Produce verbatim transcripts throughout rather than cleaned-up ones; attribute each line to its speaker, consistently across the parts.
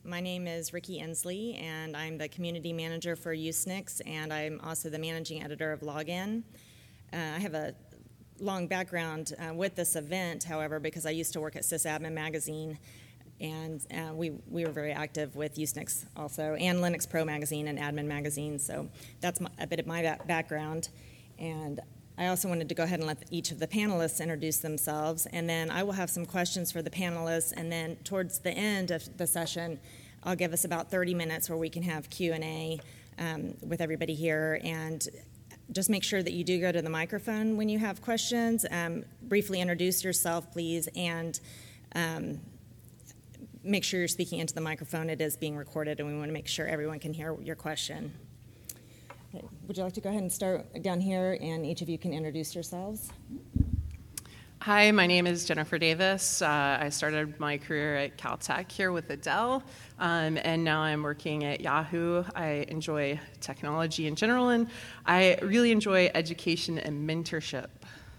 Speaker 1: my name is Ricky Inslee, and I'm the community manager for U S N I C, and I'm also the managing editor of Login. Uh, I have a long background uh, with this event, however, because I used to work at Sysadmin Magazine, and uh, we, we were very active with U S N I C also, and Linux Pro Magazine and Admin Magazine, so that's my, a bit of my ba- background. And I also wanted to go ahead and let each of the panelists introduce themselves, and then I will have some questions for the panelists, and then towards the end of the session, I'll give us about thirty minutes where we can have Q and A um, with everybody here, and just make sure that you do go to the microphone when you have questions. Um, briefly introduce yourself, please, and um, make sure you're speaking into the microphone. It is being recorded, and we want to make sure everyone can hear your question. Would you like to go ahead and start down here, and each of you can introduce yourselves?
Speaker 2: Hi, my name is Jennifer Davis. Uh, I started my career at Caltech here with Adele, um, and now I'm working at Yahoo. I enjoy technology in general, and I really enjoy education and mentorship.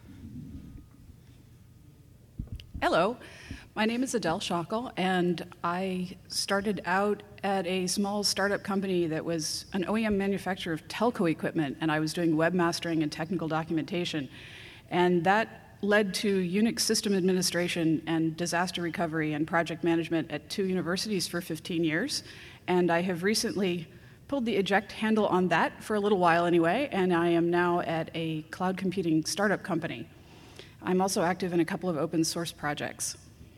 Speaker 3: Hello. My name is Adele Schockel, and I started out at a small startup company that was an O E M manufacturer of telco equipment, and I was doing webmastering and technical documentation. And that led to Unix system administration and disaster recovery and project management at two universities for fifteen years. And I have recently pulled the eject handle on that for a little while anyway, and I am now at a cloud computing startup company. I'm also active in a couple of open source projects.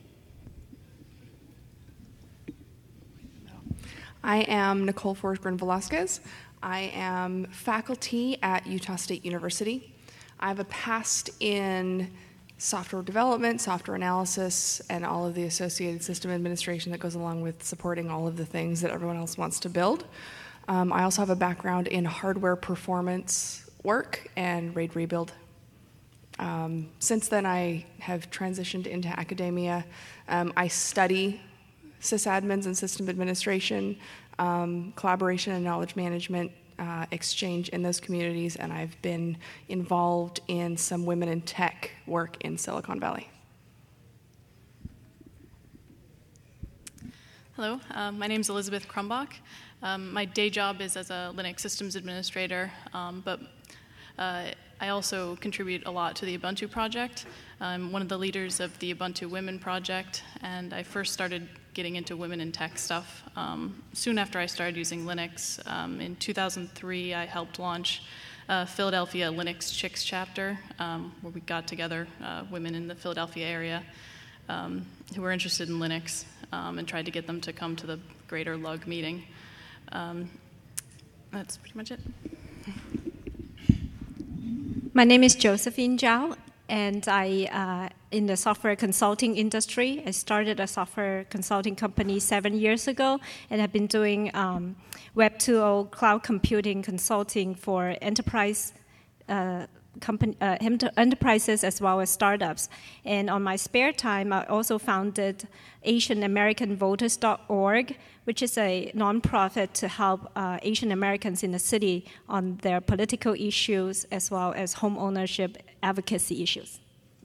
Speaker 4: I am Nicole Forsgren Velasquez. I am faculty at Utah State University. I have a past in software development, software analysis, and all of the associated system administration that goes along with supporting all of the things that everyone else wants to build. Um, I also have a background in hardware performance work and RAID rebuild. Um, since then, I have transitioned into academia. Um, I study sysadmins and system administration, um, collaboration and knowledge management, uh, exchange in those communities, and I've been involved in some women in tech work in Silicon Valley.
Speaker 5: Hello, um, my name is Elizabeth Krumbach. Um, my day job is as a Linux systems administrator, um, but uh, I also contribute a lot to the Ubuntu project. I'm one of the leaders of the Ubuntu Women project, and I first started getting into women in tech stuff um, soon after I started using Linux. Um, in two thousand three, I helped launch uh, Philadelphia Linux Chicks chapter, um, where we got together uh, women in the Philadelphia area um, who were interested in Linux um, and tried to get them to come to the Greater Lug meeting. Um, that's pretty much it.
Speaker 6: My name is Josephine Zhao, and I uh, in the software consulting industry. I started a software consulting company seven years ago, and have been doing um, Web two point oh cloud computing consulting for enterprise uh, company, uh, enterprises as well as startups. And on my spare time, I also founded Asian American Voters dot org, which is a nonprofit to help uh, Asian Americans in the city on their political issues as well as home ownership advocacy issues.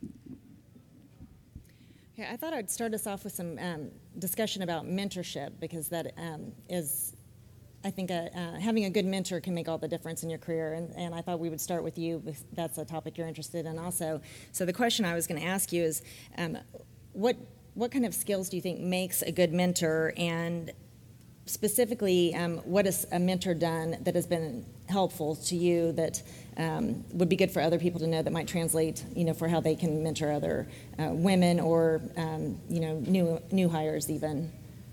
Speaker 1: Yeah, I thought I'd start us off with some um, discussion about mentorship, because that um, is, I think, a, uh, having a good mentor can make all the difference in your career, and, and I thought we would start with you, if that's a topic you're interested in also. So the question I was going to ask you is, um, what what kind of skills do you think makes a good mentor, and specifically, um, what has a mentor done that has been helpful to you that um, would be good for other people to know that might translate, you know, for how they can mentor other uh, women or, um, you know, new new hires even?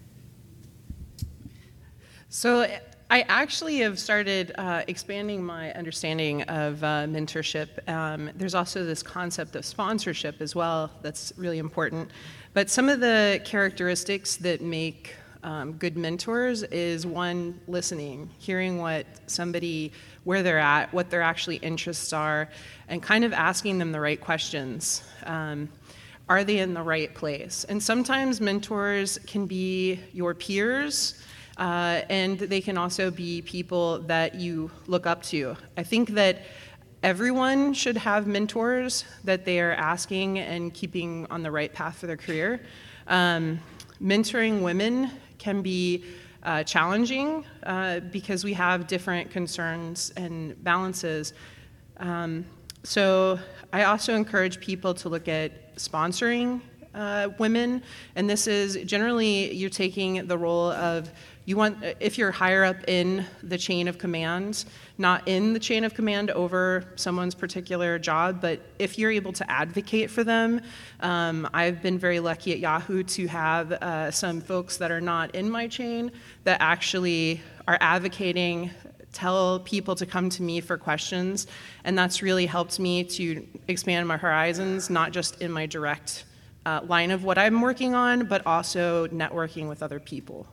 Speaker 2: So I actually have started uh, expanding my understanding of uh, mentorship. Um, there's also this concept of sponsorship as well that's really important. But some of the characteristics that make Um, good mentors is, one, listening, hearing what somebody, where they're at, what their actually interests are, and kind of asking them the right questions. Um, are they in the right place? And sometimes mentors can be your peers, uh, and they can also be people that you look up to. I think that everyone should have mentors that they are asking and keeping on the right path for their career. Um, mentoring women can be uh, challenging uh, because we have different concerns and balances. Um, so I also encourage people to look at sponsoring uh, women, and this is generally you're taking the role of You want, if you're higher up in the chain of command, not in the chain of command over someone's particular job, but if you're able to advocate for them. Um, I've been very lucky at Yahoo to have uh, some folks that are not in my chain that actually are advocating, tell people to come to me for questions, and that's really helped me to expand my horizons, not just in my direct uh, line of what I'm working on, but also networking with other people.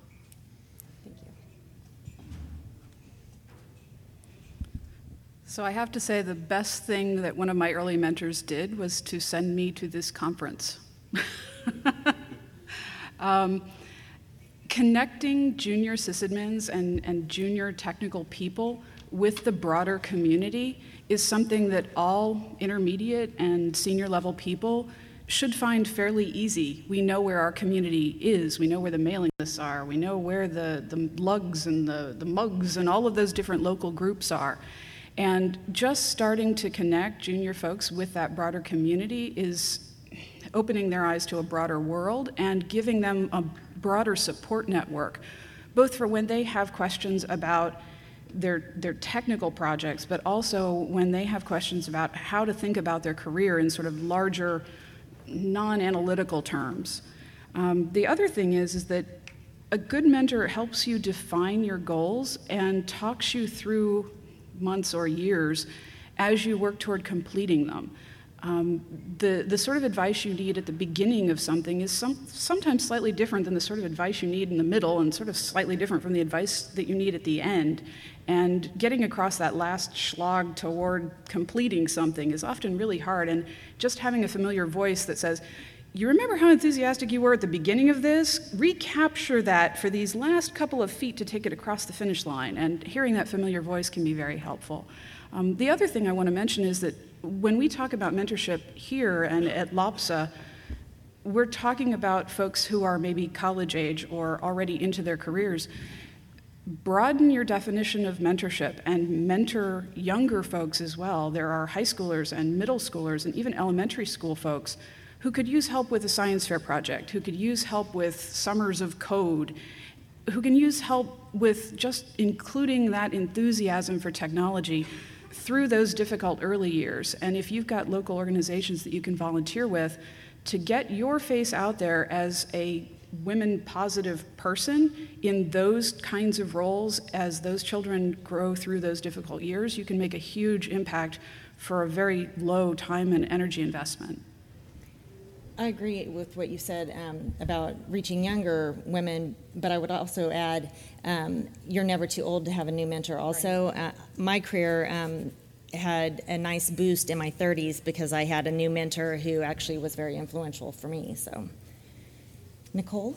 Speaker 3: So I have to say the best thing that one of my early mentors did was to send me to this conference. um, connecting junior sysadmins and, and junior technical people with the broader community is something that all intermediate and senior level people should find fairly easy. We know where our community is, we know where the mailing lists are, we know where the, the lugs and the, the mugs and all of those different local groups are. And just starting to connect junior folks with that broader community is opening their eyes to a broader world and giving them a broader support network, both for when they have questions about their, their technical projects, but also when they have questions about how to think about their career in sort of larger, non-analytical terms. Um, the other thing is, is that a good mentor helps you define your goals and talks you through months or years as you work toward completing them. Um, the, the sort of advice you need at the beginning of something is some, sometimes slightly different than the sort of advice you need in the middle, and sort of slightly different from the advice that you need at the end. And getting across that last slog toward completing something is often really hard, and just having a familiar voice that says, you remember how enthusiastic you were at the beginning of this? Recapture that for these last couple of feet to take it across the finish line, and hearing that familiar voice can be very helpful. Um, the other thing I want to mention is that when we talk about mentorship here and at LOPSA, we're talking about folks who are maybe college age or already into their careers. Broaden your definition of mentorship and mentor younger folks as well. There are high schoolers and middle schoolers and even elementary school folks who could use help with a science fair project, who could use help with summers of code, who can use help with just including that enthusiasm for technology through those difficult early years. And if you've got local organizations that you can volunteer with, to get your face out there as a women-positive person in those kinds of roles as those children grow through those difficult years, you can make a huge impact for a very low time and energy investment.
Speaker 1: I agree with what you said um, about reaching younger women, but I would also add um, you're never too old to have a new mentor also. Right. Uh, my career um, had a nice boost in my thirties because I had a new mentor who actually was very influential for me. So, Nicole?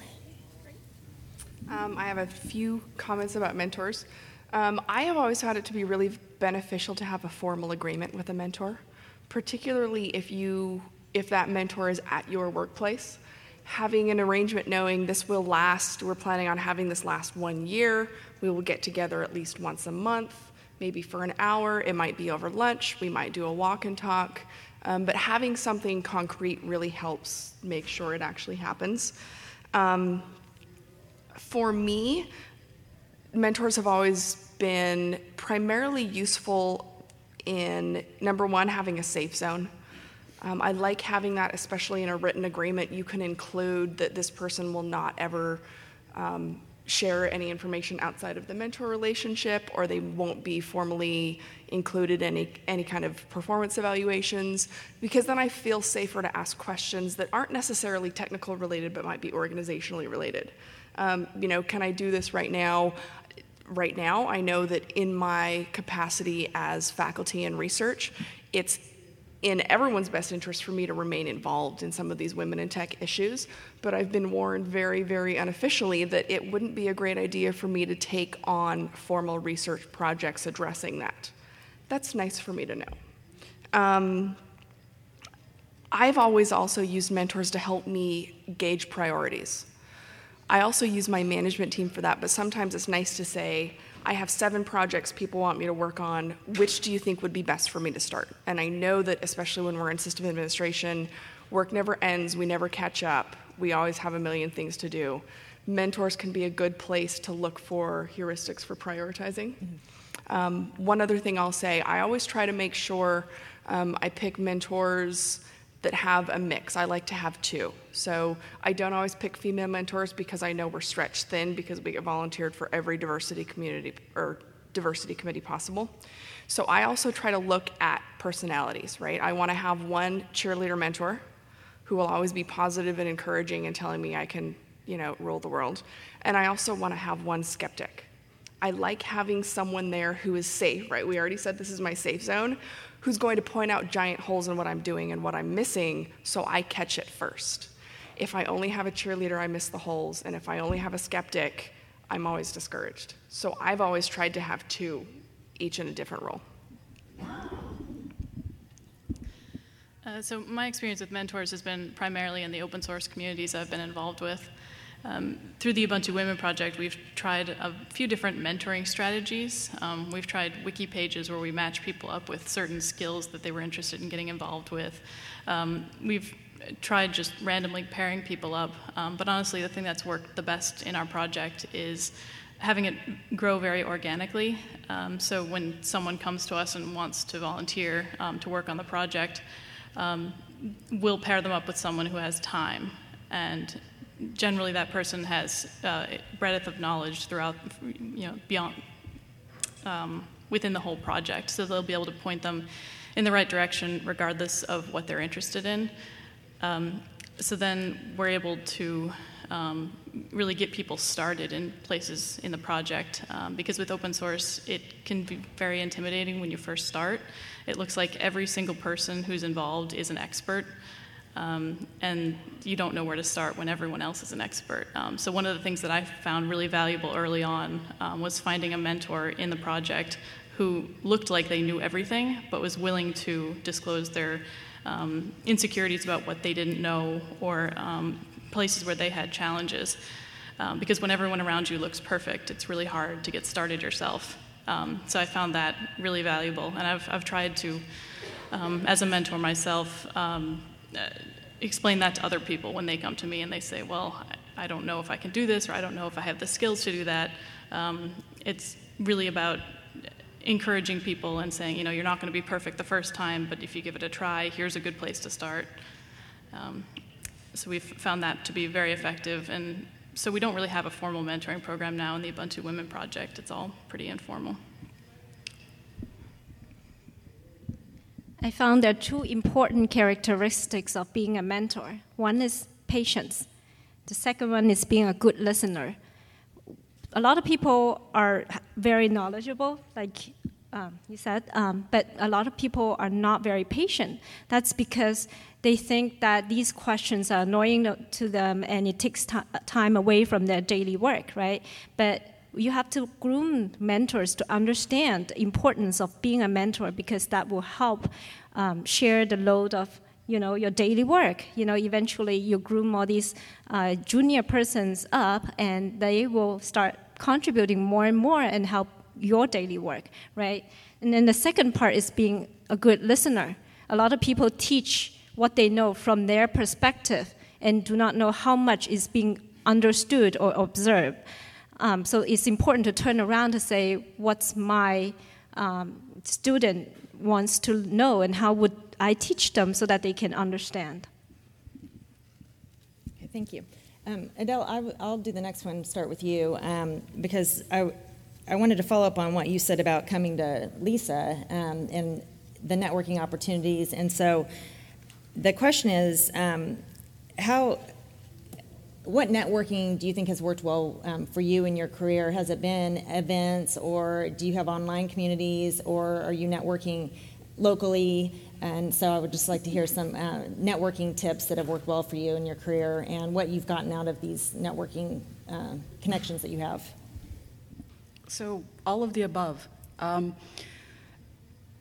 Speaker 4: Um, I have a few comments about mentors. Um, I have always found it to be really beneficial to have a formal agreement with a mentor, particularly if you if that mentor is at your workplace. Having an arrangement knowing this will last, we're planning on having this last one year, we will get together at least once a month, maybe for an hour, it might be over lunch, we might do a walk and talk, um, but having something concrete really helps make sure it actually happens. Um, for me, mentors have always been primarily useful in, number one, having a safe zone. Um, I like having that, especially in a written agreement. You can include that this person will not ever um, share any information outside of the mentor relationship, or they won't be formally included in any, any kind of performance evaluations, because then I feel safer to ask questions that aren't necessarily technical related, but might be organizationally related. Um, you know, can I do this right now? Right now, I know that in my capacity as faculty and research, it's in everyone's best interest for me to remain involved in some of these women in tech issues, but I've been warned very, very unofficially that it wouldn't be a great idea for me to take on formal research projects addressing that. That's nice for me to know. Um, I've always also used mentors to help me gauge priorities. I also use my management team for that, but sometimes it's nice to say, I have seven projects people want me to work on. Which do you think would be best for me to start? And I know that especially when we're in system administration, work never ends, we never catch up, we always have a million things to do. Mentors can be a good place to look for heuristics for prioritizing. Mm-hmm. Um, one other thing I'll say, I always try to make sure um, I pick mentors that have a mix. I like to have two. So I don't always pick female mentors because I know we're stretched thin because we get volunteered for every diversity community or diversity committee possible. So I also try to look at personalities, right? I want to have one cheerleader mentor who will always be positive and encouraging and telling me I can, you know, rule the world. And I also want to have one skeptic. I like having someone there who is safe, right? We already said this is my safe zone, who's going to point out giant holes in what I'm doing and what I'm missing so I catch it first. If I only have a cheerleader, I miss the holes. And if I only have a skeptic, I'm always discouraged. So I've always tried to have two, each in a different role.
Speaker 5: Uh, so my experience with mentors has been primarily in the open source communities I've been involved with. Um, through the Ubuntu Women Project, we've tried a few different mentoring strategies. Um, we've tried wiki pages where we match people up with certain skills that they were interested in getting involved with. Um, we've tried just randomly pairing people up, um, but honestly, the thing that's worked the best in our project is having it grow very organically. Um, so when someone comes to us and wants to volunteer um, to work on the project, um, we'll pair them up with someone who has time. And generally that person has uh, breadth of knowledge throughout, you know, beyond, um, within the whole project. So they'll be able to point them in the right direction regardless of what they're interested in. Um, so then we're able to um, really get people started in places in the project, um, because with open source, it can be very intimidating when you first start. It looks like every single person who's involved is an expert. Um, and you don't know where to start when everyone else is an expert. Um, so one of the things that I found really valuable early on um, was finding a mentor in the project who looked like they knew everything, but was willing to disclose their um, insecurities about what they didn't know or um, places where they had challenges. Um, because when everyone around you looks perfect, it's really hard to get started yourself. Um, so I found that really valuable, and I've, I've tried to, um, as a mentor myself, um, Uh, explain that to other people when they come to me and they say, well, I, I don't know if I can do this, or I don't know if I have the skills to do that. Um, it's really about encouraging people and saying, you know, you're not going to be perfect the first time, but if you give it a try, here's a good place to start. Um, so we've found that to be very effective. And so we don't really have a formal mentoring program now in the Ubuntu Women Project. It's all pretty informal.
Speaker 6: I found there are two important characteristics of being a mentor. One is patience. The second one is being a good listener. A lot of people are very knowledgeable, like um, you said, um, but a lot of people are not very patient. That's because they think that these questions are annoying to them and it takes t- time away from their daily work, right? But you have to groom mentors to understand the importance of being a mentor, because that will help um, share the load of, you know, your daily work. You know, eventually you groom all these uh, junior persons up, and they will start contributing more and more and help your daily work, right? And then the second part is being a good listener. A lot of people teach what they know from their perspective and do not know how much is being understood or observed. Um, so it's important to turn around to say, what's my um, student wants to know, and how would I teach them so that they can understand?
Speaker 1: Okay, thank you. Um, Adele, I w- I'll do the next one, start with you, um, because I, I wanted to follow up on what you said about coming to Lisa um, and the networking opportunities. And so the question is, um, how... what networking do you think has worked well um, for you in your career? Has it been events, or do you have online communities, or are you networking locally? And so I would just like to hear some uh, networking tips that have worked well for you in your career, and what you've gotten out of these networking uh, connections that you have.
Speaker 3: So all of the above. Um,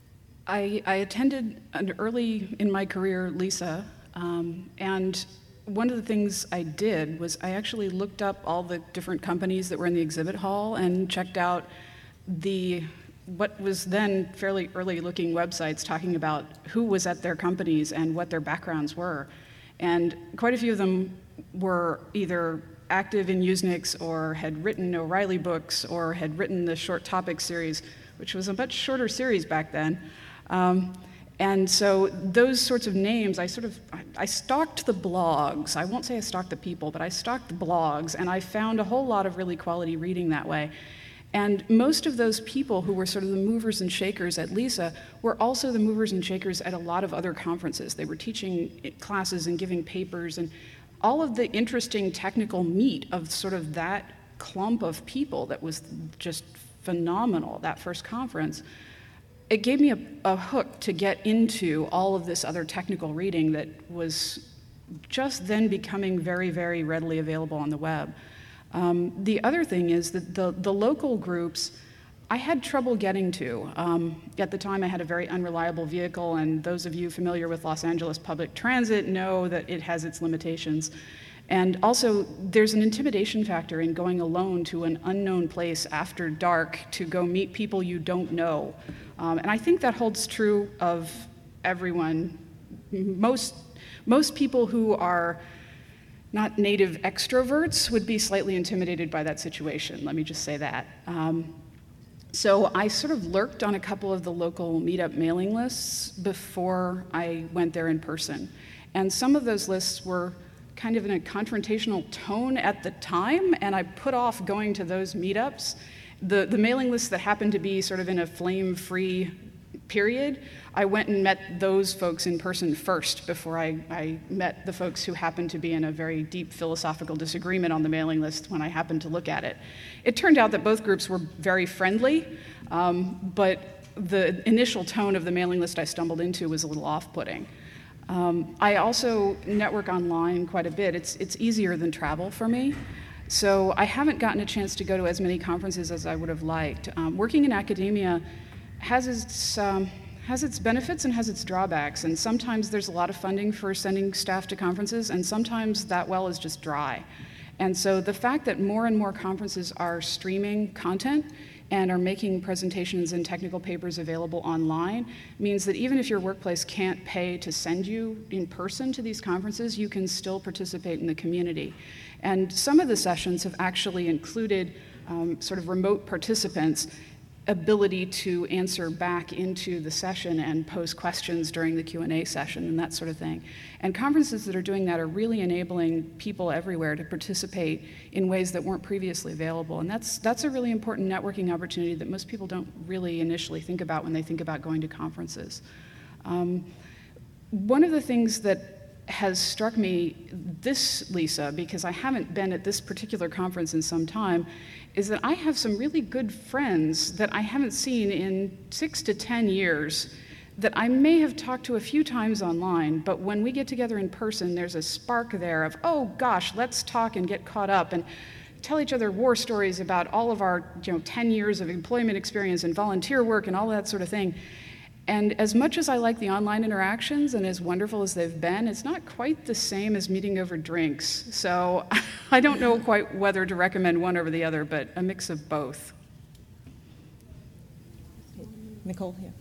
Speaker 3: I, I attended an early in my career Lisa, um, and one of the things I did was I actually looked up all the different companies that were in the exhibit hall and checked out the what was then fairly early-looking websites talking about who was at their companies and what their backgrounds were. And quite a few of them were either active in Usenix or had written O'Reilly books or had written the Short Topic series, which was a much shorter series back then. Um, and so those sorts of names, I sort of, I, I stalked the blogs. I won't say I stalked the people, but I stalked the blogs, and I found a whole lot of really quality reading that way. And most of those people who were sort of the movers and shakers at LISA were also the movers and shakers at a lot of other conferences. They were teaching classes and giving papers, and all of the interesting technical meat of sort of that clump of people that was just phenomenal, that first conference. It gave me a, a hook to get into all of this other technical reading that was just then becoming very, very readily available on the web. Um, the other thing is that the, the local groups, I had trouble getting to. Um, at the time, I had a very unreliable vehicle, and those of you familiar with Los Angeles public transit know that it has its limitations. And also, there's an intimidation factor in going alone to an unknown place after dark to go meet people you don't know. Um, and I think that holds true of everyone. Most, most people who are not native extroverts would be slightly intimidated by that situation. Let me just say that. Um, so I sort of lurked on a couple of the local meetup mailing lists before I went there in person. And some of those lists were kind of in a confrontational tone at the time, and I put off going to those meetups. The, the mailing lists that happened to be sort of in a flame-free period, I went and met those folks in person first before I, I met the folks who happened to be in a very deep philosophical disagreement on the mailing list when I happened to look at it. It turned out that both groups were very friendly, um, but the initial tone of the mailing list I stumbled into was a little off-putting. Um, I also network online quite a bit. It's, it's easier than travel for me. So I haven't gotten a chance to go to as many conferences as I would have liked. Um, working in academia has its, um, has its benefits and has its drawbacks, and sometimes there's a lot of funding for sending staff to conferences, and sometimes that well is just dry. And so the fact that more and more conferences are streaming content and are making presentations and technical papers available online means that even if your workplace can't pay to send you in person to these conferences, you can still participate in the community. And some of the sessions have actually included um, sort of remote participants' ability to answer back into the session and pose questions during the Q and A session and that sort of thing. And conferences that are doing that are really enabling people everywhere to participate in ways that weren't previously available. And that's, that's a really important networking opportunity that most people don't really initially think about when they think about going to conferences. Um, one of the things that has struck me this LISA, because I haven't been at this particular conference in some time, is that I have some really good friends that I haven't seen in six to ten years that I may have talked to a few times online, but when we get together in person, there's a spark there of, oh gosh, let's talk and get caught up and tell each other war stories about all of our you know, ten years of employment experience and volunteer work and all that sort of thing. And as much as I like the online interactions and as wonderful as they've been, it's not quite the same as meeting over drinks. So I don't know quite whether to recommend one over the other, but a mix of both.
Speaker 1: Nicole, yeah.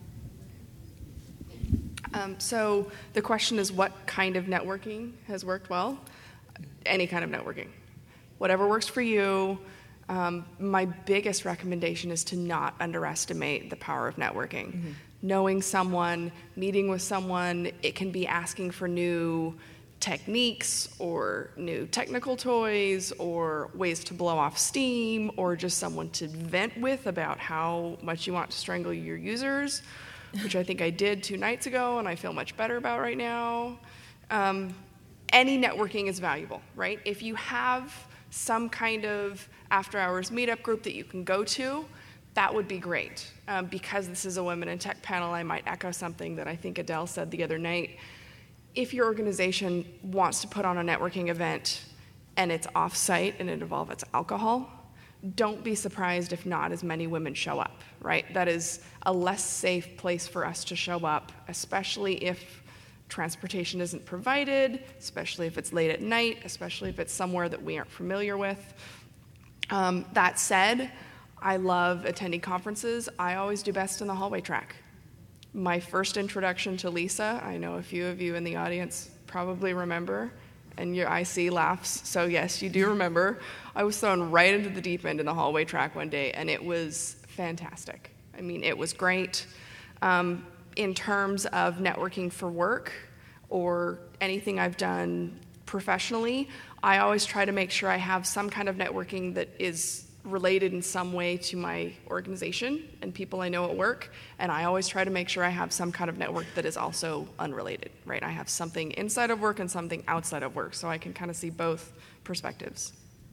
Speaker 4: Um, so the question is, what kind of networking has worked well? Any kind of networking. Whatever works for you. Um, my biggest recommendation is to not underestimate the power of networking. Mm-hmm. Knowing someone, meeting with someone, it can be asking for new techniques or new technical toys or ways to blow off steam or just someone to vent with about how much you want to strangle your users, which I think I did two nights ago and I feel much better about right now. Um, any networking is valuable, right? If you have some kind of after-hours meetup group that you can go to, that would be great. Um, because this is a Women in Tech panel, I might echo something that I think Adele said the other night. If your organization wants to put on a networking event and it's off-site and it involves alcohol, don't be surprised if not as many women show up, right? That is a less safe place for us to show up, especially if transportation isn't provided, especially if it's late at night, especially if it's somewhere that we aren't familiar with. Um, that said, I love attending conferences. I always do best in the hallway track. My first introduction to Lisa, I know a few of you in the audience probably remember, and your I C laughs, so yes, you do remember. I was thrown right into the deep end in the hallway track one day, and it was fantastic. I mean, it was great. Um, in terms of networking for work or anything I've done professionally, I always try to make sure I have some kind of networking that is related in some way to my organization and people I know at work, and I always try to make sure I have some kind of network that is also unrelated, right? I have something inside of work and something outside of work, so I can kind of see both perspectives.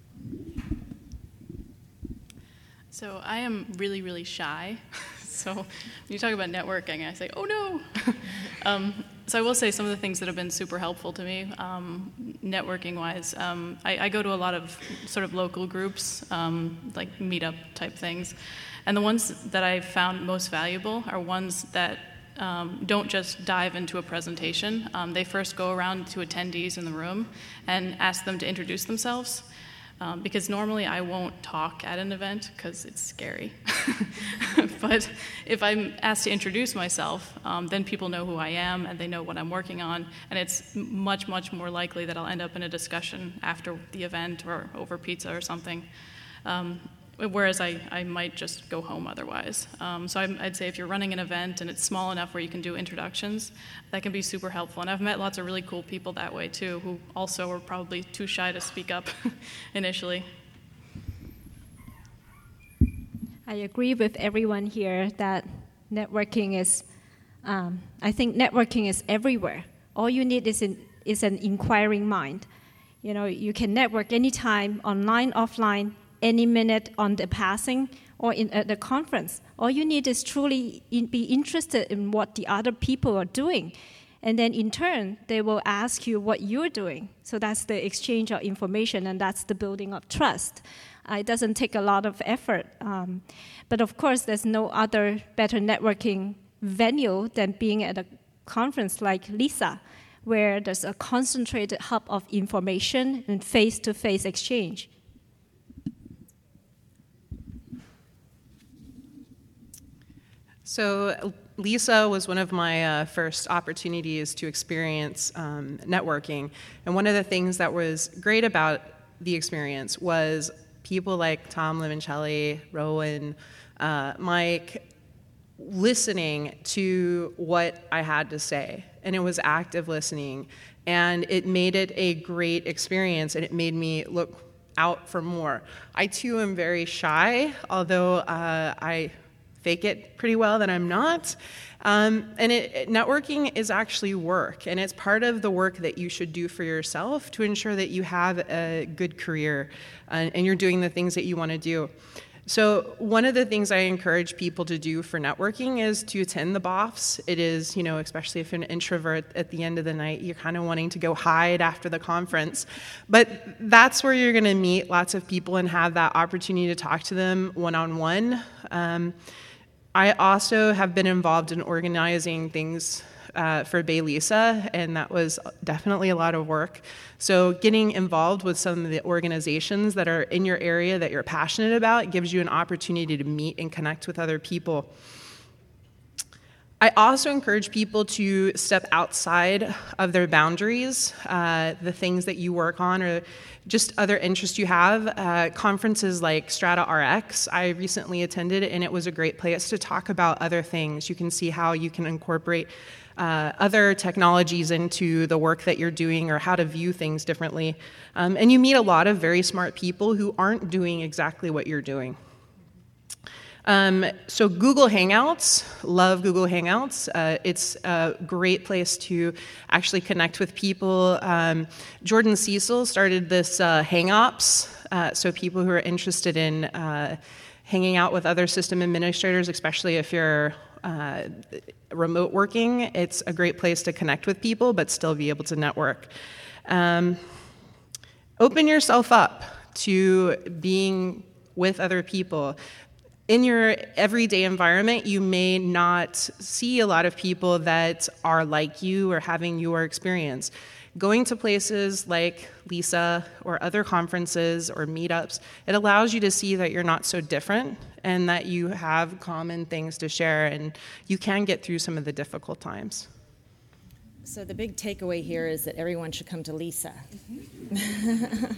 Speaker 5: So I am really, really shy. So when you talk about networking, I say, oh no. um, so I will say some of the things that have been super helpful to me, um, networking-wise. Um, I, I go to a lot of sort of local groups, um, like meetup type things. And the ones that I've found most valuable are ones that um, don't just dive into a presentation. Um, they first go around to attendees in the room and ask them to introduce themselves. Um, because normally I won't talk at an event because it's scary. But if I'm asked to introduce myself, um, then people know who I am and they know what I'm working on, and it's much, much more likely that I'll end up in a discussion after the event or over pizza or something. Um, Whereas I, I might just go home otherwise. Um, so I'm, I'd say if you're running an event and it's small enough where you can do introductions, that can be super helpful. And I've met lots of really cool people that way too, who also are probably too shy to speak up initially.
Speaker 6: I agree with everyone here that networking is, um, I think networking is everywhere. All you need is, in, is an inquiring mind. You know, you can network anytime, online, offline, any minute on the passing or in at the conference. All you need is truly in, be interested in what the other people are doing. And then in turn, they will ask you what you're doing. So that's the exchange of information, and that's the building of trust. Uh, it doesn't take a lot of effort. Um, but of course, there's no other better networking venue than being at a conference like Lisa, where there's a concentrated hub of information and face-to-face exchange.
Speaker 2: So Lisa was one of my uh, first opportunities to experience um, networking. And one of the things that was great about the experience was people like Tom Limoncelli, Rowan, uh, Mike, listening to what I had to say. And it was active listening. And it made it a great experience, and it made me look out for more. I, too, am very shy, although uh, I fake it pretty well that I'm not. Um, and it, it, networking is actually work, and it's part of the work that you should do for yourself to ensure that you have a good career uh, and you're doing the things that you want to do. So one of the things I encourage people to do for networking is to attend the B O Fs. It is, you know, especially if you're an introvert at the end of the night, you're kind of wanting to go hide after the conference. But that's where you're going to meet lots of people and have that opportunity to talk to them one-on-one. Um, I also have been involved in organizing things uh, for Bay Lisa, and that was definitely a lot of work. So getting involved with some of the organizations that are in your area that you're passionate about gives you an opportunity to meet and connect with other people. I also encourage people to step outside of their boundaries, uh, the things that you work on or just other interests you have. Uh, conferences like Strata R X, I recently attended, and it was a great place to talk about other things. You can see how you can incorporate uh, other technologies into the work that you're doing or how to view things differently. Um, and you meet a lot of very smart people who aren't doing exactly what you're doing. Um, so Google Hangouts, love Google Hangouts. Uh, it's a great place to actually connect with people. Um, Jordan Cecil started this uh, Hangops, uh, so people who are interested in uh, hanging out with other system administrators, especially if you're uh, remote working, it's a great place to connect with people but still be able to network. Um, open yourself up to being with other people. in your everyday environment, you may not see a lot of people that are like you or having your experience. Going to places like Lisa or other conferences or meetups, it allows you to see that you're not so different and that you have common things to share, and you can get through some of the difficult times.
Speaker 1: So the big takeaway here is that everyone should come to Lisa. Mm-hmm.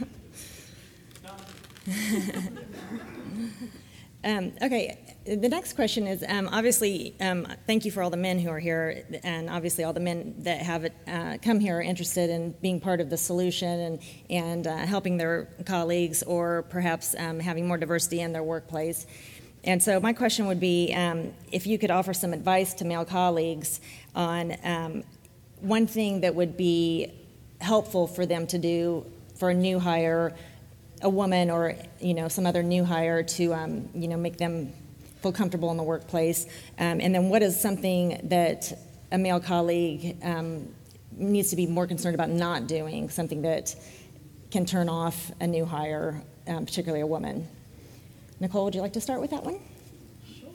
Speaker 1: um, okay, the next question is, um, obviously, um, thank you for all the men who are here, and obviously all the men that have uh, come here are interested in being part of the solution and, and uh, helping their colleagues, or perhaps um, having more diversity in their workplace. And so my question would be, um, if you could offer some advice to male colleagues on um, one thing that would be helpful for them to do for a new hire, a woman or, you know, some other new hire, to, um, you know, make them feel comfortable in the workplace. Um, and then what is something that a male colleague um, needs to be more concerned about not doing, something that can turn off a new hire, um, particularly a woman? Nicole, would you like to start with that one?
Speaker 4: Sure.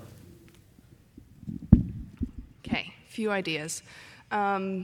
Speaker 4: Okay, a few ideas. Um,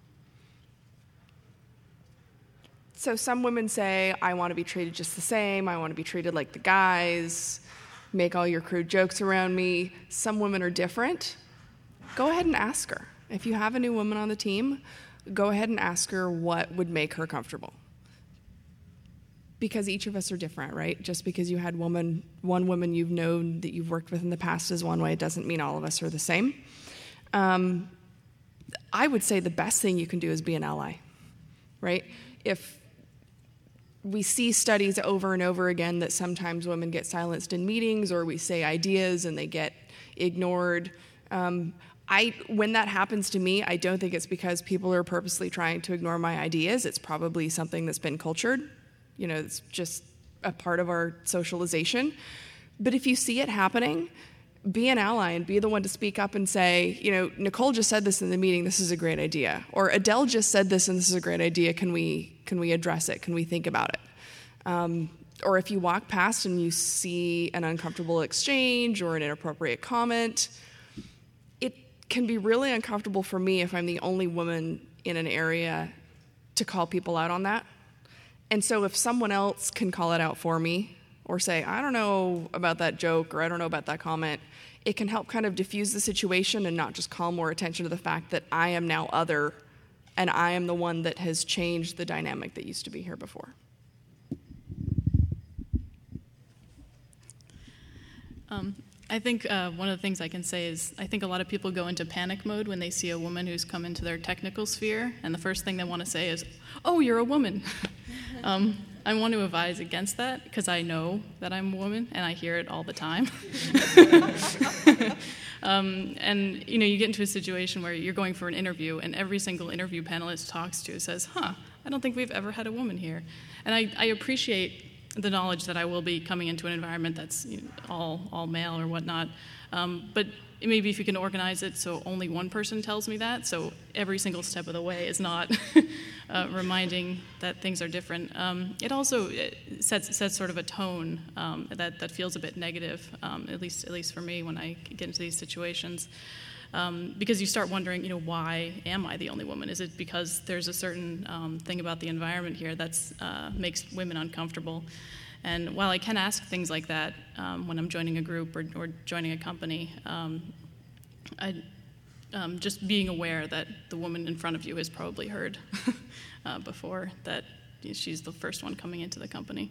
Speaker 4: so some women say, I want to be treated just the same, I want to be treated like the guys, make all your crude jokes around me. Some women are different. Go ahead and ask her. If you have a new woman on the team, go ahead and ask her what would make her comfortable. Because each of us are different, right? Just because you had woman, one woman you've known that you've worked with in the past is one way, it doesn't mean all of us are the same. Um, I would say the best thing you can do is be an ally, right? If we see studies over and over again that sometimes women get silenced in meetings, or we say ideas and they get ignored. Um, I, when that happens to me, I don't think it's because people are purposely trying to ignore my ideas. It's probably something that's been cultured. You know, it's just a part of our socialization. But if you see it happening, be an ally and be the one to speak up and say, you know, Nicole just said this in the meeting, this is a great idea. Or Adele just said this and this is a great idea, can we can we address it? Can we think about it? Um, or if you walk past and you see an uncomfortable exchange or an inappropriate comment, it can be really uncomfortable for me if I'm the only woman in an area to call people out on that. And so if someone else can call it out for me or say, I don't know about that joke or I don't know about that comment, it can help kind of diffuse the situation and not just call more attention to the fact that I am now other and I am the one that has changed the dynamic that used to be here before.
Speaker 5: Um, I think uh, one of the things I can say is I think a lot of people go into panic mode when they see a woman who's come into their technical sphere, and the first thing they want to say is, oh, you're a woman. um, I want to advise against that because I know that I'm a woman and I hear it all the time. um, and, you know, you get into a situation where you're going for an interview and every single interview panelist talks to says, huh, I don't think we've ever had a woman here. And I, I appreciate the knowledge that I will be coming into an environment that's, you know, all all male or whatnot. Um, but maybe if you can organize it so only one person tells me that, so every single step of the way is not uh, reminding that things are different. Um, it also it sets sets sort of a tone um, that that feels a bit negative, um, at least at least for me when I get into these situations. Um, because you start wondering, you know, why am I the only woman? Is it because there's a certain um, thing about the environment here that uh, makes women uncomfortable? And while I can ask things like that um, when I'm joining a group or, or joining a company, um, I, um, just being aware that the woman in front of you has probably heard uh, before that she's the first one coming into the company.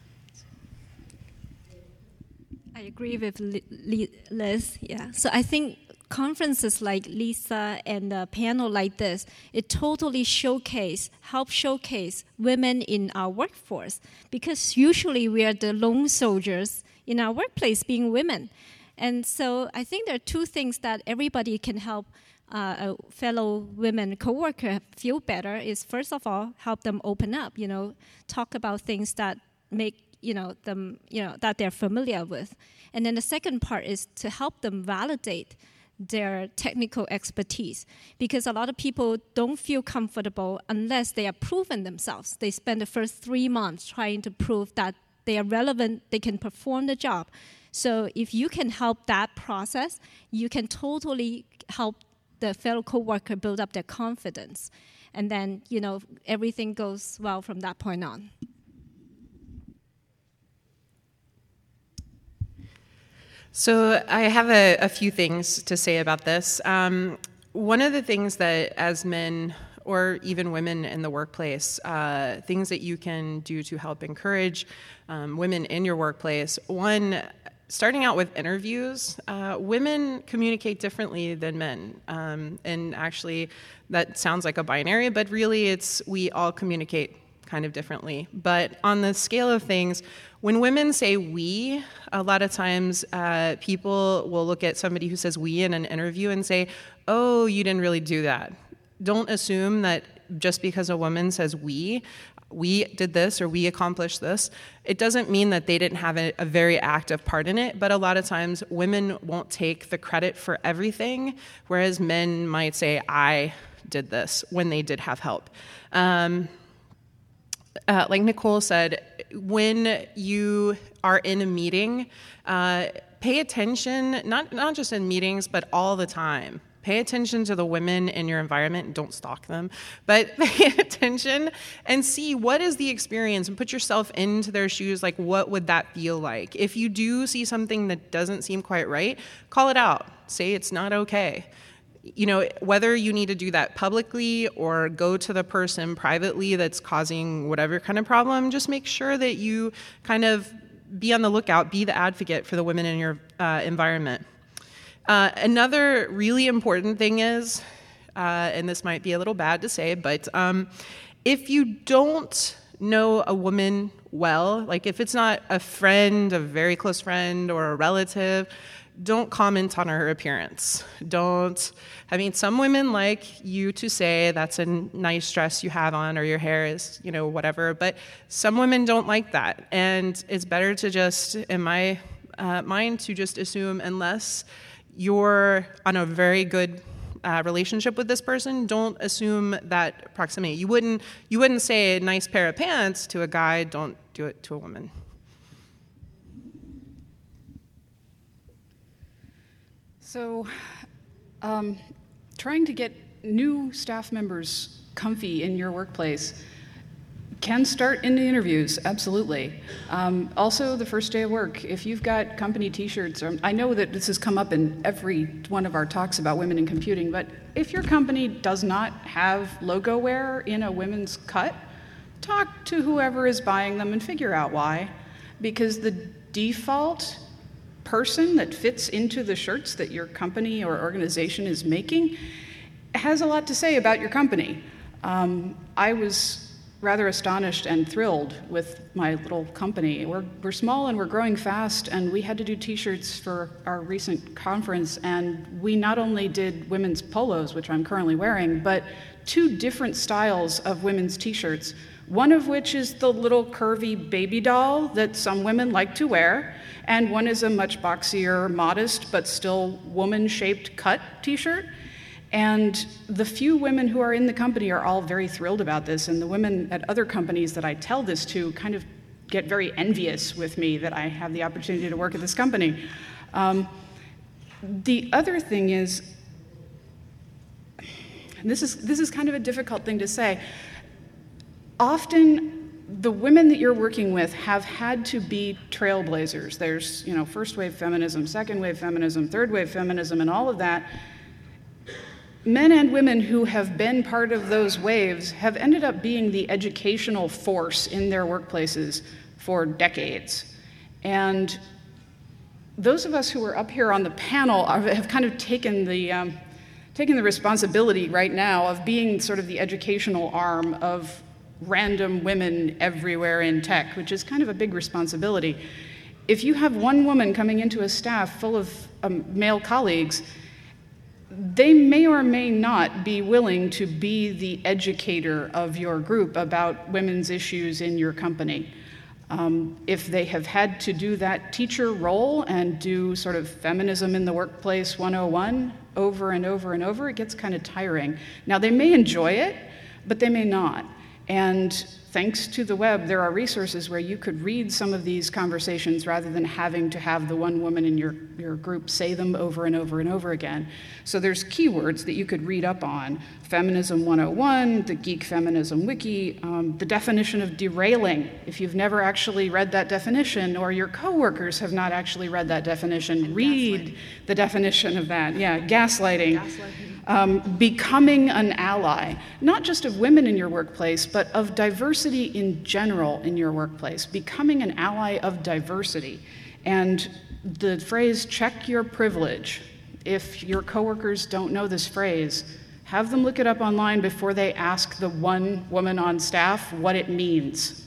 Speaker 6: I agree with Liz. Yeah. So I think conferences like Lisa and a panel like this, it totally showcase, help showcase women in our workforce, because usually we are the lone soldiers in our workplace being women. And so I think there are two things that everybody can help uh, a fellow women coworker feel better is, first of all, help them open up, you know, talk about things that make you know them, you know, that they're familiar with. And then the second part is to help them validate their technical expertise, because a lot of people don't feel comfortable unless they are proven themselves. They spend the first three months trying to prove that they are relevant, they can perform the job. So if you can help that process, you can totally help the fellow coworker build up their confidence. And then, you know, everything goes well from that point on.
Speaker 2: So I have a, a few things to say about this. Um, one of the things that as men or even women in the workplace, uh, things that you can do to help encourage um, women in your workplace. One, starting out with interviews, uh, women communicate differently than men. Um, and actually, that sounds like a binary, but really it's we all communicate kind of differently. But on the scale of things, when women say we, a lot of times uh, people will look at somebody who says we in an interview and say, oh, you didn't really do that. Don't assume that just because a woman says we, we did this or we accomplished this, it doesn't mean that they didn't have a, a very active part in it, but a lot of times women won't take the credit for everything, whereas men might say, I did this, when they did have help. Um, uh, like Nicole said, when you are in a meeting, uh, pay attention, not, not just in meetings, but all the time. Pay attention to the women in your environment. Don't stalk them, but pay attention and see what is the experience and put yourself into their shoes. Like, what would that feel like? If you do see something that doesn't seem quite right, call it out. Say it's not okay. You know, whether you need to do that publicly or go to the person privately that's causing whatever kind of problem, just make sure that you kind of be on the lookout, be the advocate for the women in your uh, environment. Uh, another really important thing is, uh, and this might be a little bad to say, but um, if you don't know a woman well, like if it's not a friend, a very close friend, or a relative, don't comment on her appearance. Don't, I mean, some women like you to say that's a nice dress you have on or your hair is, you know, whatever, but some women don't like that. And it's better to just, in my uh, mind, to just assume unless you're on a very good uh, relationship with this person, don't assume that proximity. You wouldn't you wouldn't say a nice pair of pants to a guy, don't do it to a woman.
Speaker 3: So, um, trying to get new staff members comfy in your workplace can start in the interviews, absolutely. Um, also, the first day of work, if you've got company t-shirts, or, I know that this has come up in every one of our talks about women in computing, but if your company does not have logo wear in a women's cut, talk to whoever is buying them and figure out why. Because the default person that fits into the shirts that your company or organization is making has a lot to say about your company. Um, I was rather astonished and thrilled with my little company. We're, we're small and we're growing fast, and we had to do t-shirts for our recent conference, and we not only did women's polos, which I'm currently wearing, but two different styles of women's t-shirts, one of which is the little curvy baby doll that some women like to wear, and one is a much boxier, modest, but still woman-shaped cut t-shirt. And the few women who are in the company are all very thrilled about this, and the women at other companies that I tell this to kind of get very envious with me that I have the opportunity to work at this company. Um, the other thing is, and this is this is kind of a difficult thing to say, often the women that you're working with have had to be trailblazers. There's, you know, first wave feminism, second wave feminism, third wave feminism, and all of that. Men and women who have been part of those waves have ended up being the educational force in their workplaces for decades. And those of us who are up here on the panel are, have kind of taken the, um, taken the responsibility right now of being sort of the educational arm of random women everywhere in tech, which is kind of a big responsibility. If you have one woman coming into a staff full of um, male colleagues, they may or may not be willing to be the educator of your group about women's issues in your company. Um, if they have had to do that teacher role and do sort of feminism in the workplace one oh one over and over and over, it gets kind of tiring. Now, they may enjoy it, but they may not. And thanks to the web, there are resources where you could read some of these conversations rather than having to have the one woman in your, your group say them over and over and over again. So there's keywords that you could read up on. Feminism one oh one, the Geek Feminism Wiki, um, the definition of derailing. If you've never actually read that definition, or your coworkers have not actually read that definition, and read gaslighting. The definition of that. Yeah, gaslighting. gaslighting. Um, becoming an ally, not just of women in your workplace, but of diversity in general in your workplace, becoming an ally of diversity. And the phrase, check your privilege, if your coworkers don't know this phrase, have them look it up online before they ask the one woman on staff what it means.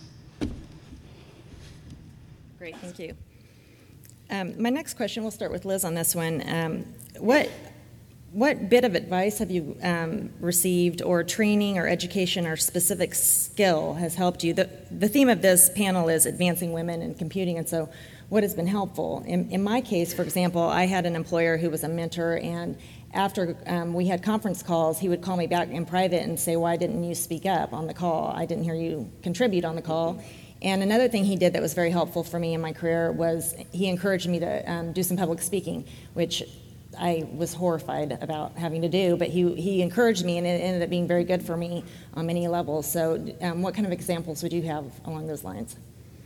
Speaker 1: Great, thank you. Um, my next question, we'll start with Liz on this one. Um, what What bit of advice have you um, received, or training or education or specific skill has helped you? The, the theme of this panel is advancing women in computing, and so what has been helpful? In, in my case, for example, I had an employer who was a mentor, and after um, we had conference calls, he would call me back in private and say, why didn't you speak up on the call? I didn't hear you contribute on the call. And another thing he did that was very helpful for me in my career was he encouraged me to um, do some public speaking, which I was horrified about having to do, but he he encouraged me, and it ended up being very good for me on many levels. So um, what kind of examples would you have along those lines?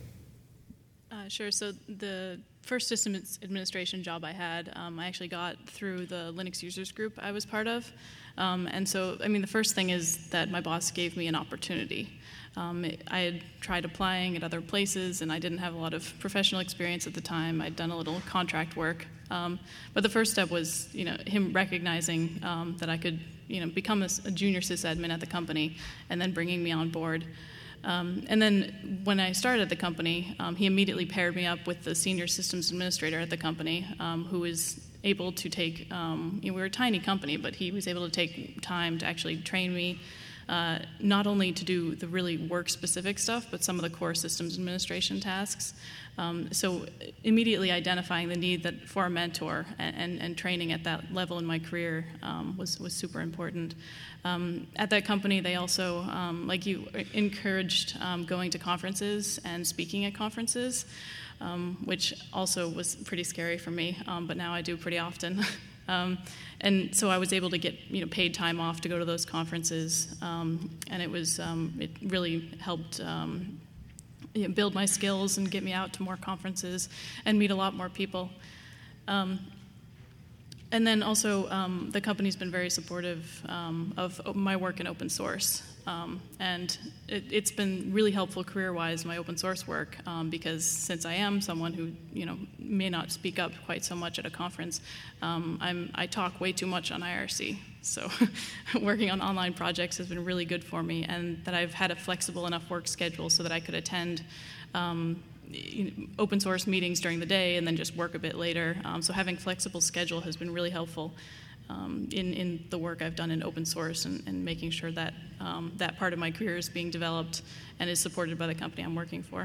Speaker 5: Uh, sure. So the first systems administration job I had, um, I actually got through the Linux users group I was part of. Um, and so, I mean, the first thing is that my boss gave me an opportunity. Um, it, I had tried applying at other places, and I didn't have a lot of professional experience at the time. I'd done a little contract work. Um, but the first step was, you know, him recognizing um, that I could, you know, become a, a junior sysadmin at the company, and then bringing me on board. Um, and then when I started at the company, um, he immediately paired me up with the senior systems administrator at the company, um, who was able to take, um, you know, we were a tiny company, but he was able to take time to actually train me, uh, not only to do the really work-specific stuff, but some of the core systems administration tasks. Um, so immediately identifying the need that for a mentor and, and, and training at that level in my career um, was, was super important. Um, at that company, they also, um, like you, encouraged um, going to conferences and speaking at conferences, um, which also was pretty scary for me, um, but now I do pretty often. um, and so I was able to get, you know, paid time off to go to those conferences, um, and it was um, it really helped um, you know, build my skills and get me out to more conferences and meet a lot more people. Um, And then also, um, the company's been very supportive um, of my work in open source. Um, and it, it's been really helpful career-wise, my open source work, um, because since I am someone who, you know, may not speak up quite so much at a conference, um, I'm, I talk way too much on I R C. So working on online projects has been really good for me, and that I've had a flexible enough work schedule so that I could attend um, open source meetings during the day and then just work a bit later. Um, so having flexible schedule has been really helpful um, in, in the work I've done in open source, and, and making sure that um, that part of my career is being developed and is supported by the company I'm working for.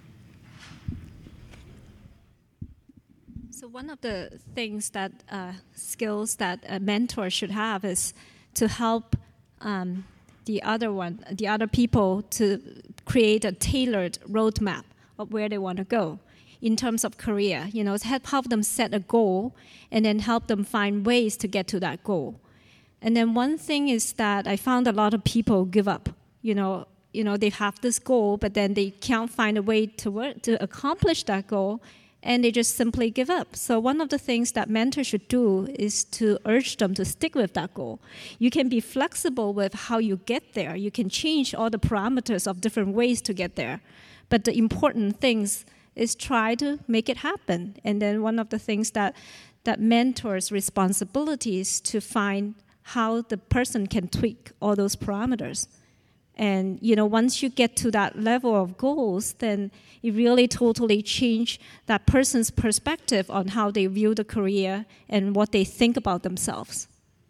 Speaker 6: So one of the things that uh, skills that a mentor should have is to help um, the other one, the other people, to create a tailored roadmap of where they want to go in terms of career. You know, help, help them set a goal, and then help them find ways to get to that goal. And then one thing is that I found a lot of people give up. You know, you know, they have this goal, but then they can't find a way to work, to accomplish that goal, and they just simply give up. So one of the things that mentors should do is to urge them to stick with that goal. You can be flexible with how you get there. You can change all the parameters of different ways to get there. But the important things is try to make it happen. And then one of the things that, that mentors' responsibility is to find how the person can tweak all those parameters. And, you know, once you get to that level of goals, then it really totally change that person's perspective on how they view the career and what they think about themselves.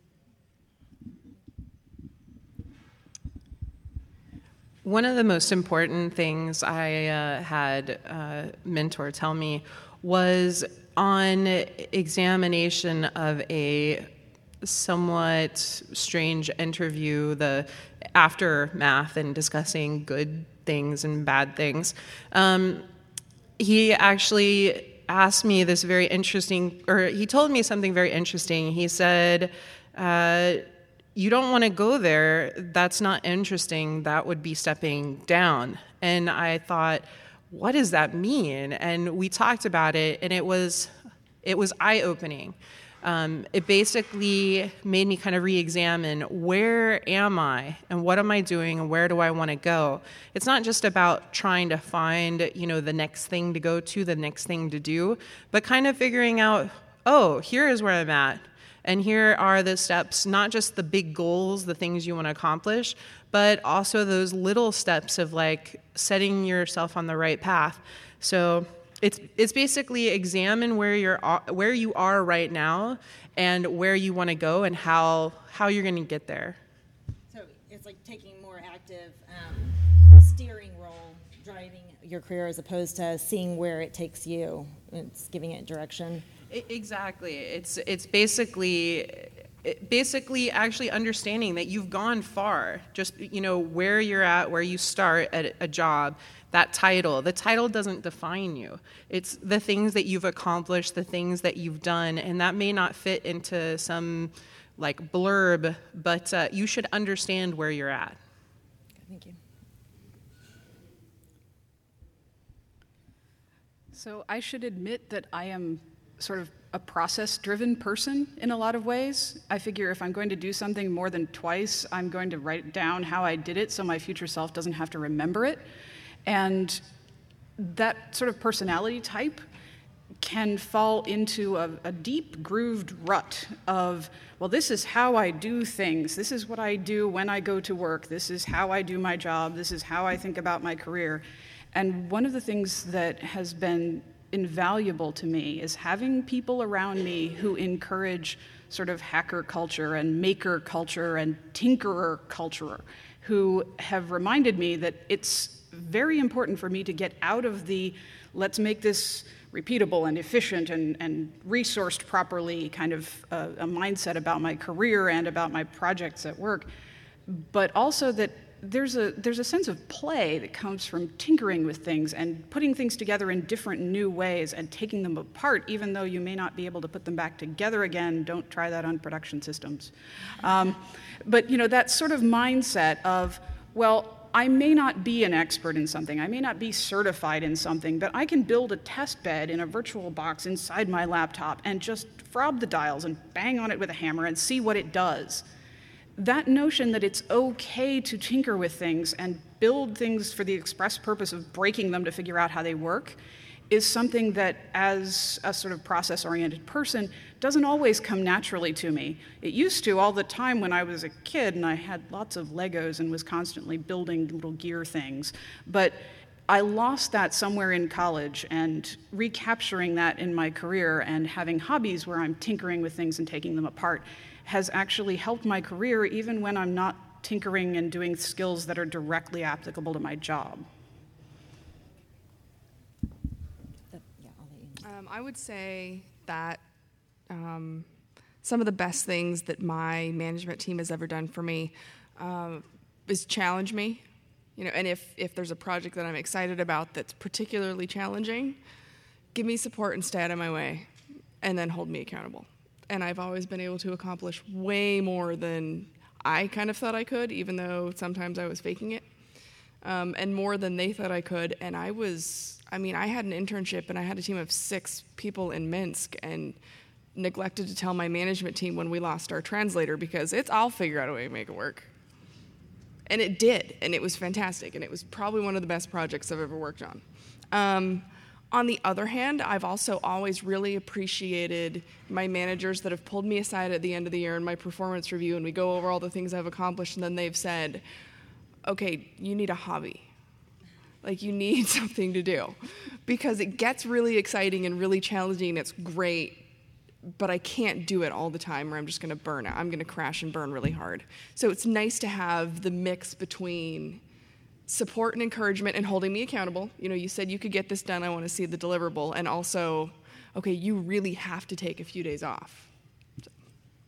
Speaker 2: One of the most important things I uh, had a mentor tell me was on examination of a somewhat strange interview, the aftermath and discussing good things and bad things, um, he actually asked me this very interesting, or he told me something very interesting. He said, uh, you don't want to go there. That's not interesting. That would be stepping down. And I thought, what does that mean? And we talked about it, and it was it was eye-opening. Um, it basically made me kind of re-examine, where am I and what am I doing and where do I want to go? It's not just about trying to find, you know, the next thing to go to, the next thing to do, but kind of figuring out, oh, here is where I'm at. And here are the steps, not just the big goals, the things you want to accomplish, but also those little steps of like setting yourself on the right path. So It's it's basically examine where you're where you are right now and where you want to go and how how you're going to get there.
Speaker 1: So it's like taking more active um, steering role, driving your career as opposed to seeing where it takes you. It's giving it direction.
Speaker 2: It, exactly. It's it's basically it basically actually understanding that you've gone far. Just, you know, where you're at, where you start at a job. That title, the title doesn't define you. It's the things that you've accomplished, the things that you've done, and that may not fit into some like blurb, but uh, you should understand where you're at.
Speaker 1: Thank you.
Speaker 3: So I should admit that I am sort of a process-driven person in a lot of ways. I figure if I'm going to do something more than twice, I'm going to write down how I did it so my future self doesn't have to remember it. And that sort of personality type can fall into a, a deep grooved rut of, well, this is how I do things. This is what I do when I go to work. This is how I do my job. This is how I think about my career. And one of the things that has been invaluable to me is having people around me who encourage sort of hacker culture and maker culture and tinkerer culture, who have reminded me that it's very important for me to get out of the let's make this repeatable and efficient and, and resourced properly kind of uh, a mindset about my career and about my projects at work, but also that there's a there's a sense of play that comes from tinkering with things and putting things together in different new ways and taking them apart, even though you may not be able to put them back together again. Don't try that on production systems. Um, but you know, that sort of mindset of, well, I may not be an expert in something, I may not be certified in something, but I can build a test bed in a virtual box inside my laptop and just frob the dials and bang on it with a hammer and see what it does. That notion that it's okay to tinker with things and build things for the express purpose of breaking them to figure out how they work is something that, as a sort of process-oriented person, doesn't always come naturally to me. It used to all the time when I was a kid and I had lots of Legos and was constantly building little gear things. But I lost that somewhere in college, and recapturing that in my career and having hobbies where I'm tinkering with things and taking them apart has actually helped my career even when I'm not tinkering and doing skills that are directly applicable to my job.
Speaker 4: Um, I would say that um, some of the best things that my management team has ever done for me uh, is challenge me. You know, and if, if there's a project that I'm excited about that's particularly challenging, give me support and stay out of my way, and then hold me accountable. And I've always been able to accomplish way more than I kind of thought I could, even though sometimes I was faking it, um, and more than they thought I could. And I was, I mean, I had an internship and I had a team of six people in Minsk and neglected to tell my management team when we lost our translator because it's, I'll figure out a way to make it work. And it did, and it was fantastic, and it was probably one of the best projects I've ever worked on. Um, On the other hand, I've also always really appreciated my managers that have pulled me aside at the end of the year in my performance review, and we go over all the things I've accomplished, and then they've said, okay, you need a hobby. Like, you need something to do. Because it gets really exciting and really challenging, and it's great, but I can't do it all the time or I'm just going to burn out. I'm going to crash and burn really hard. So it's nice to have the mix between support and encouragement and holding me accountable. You know, you said you could get this done, I want to see the deliverable. And also, okay, you really have to take a few days off. So.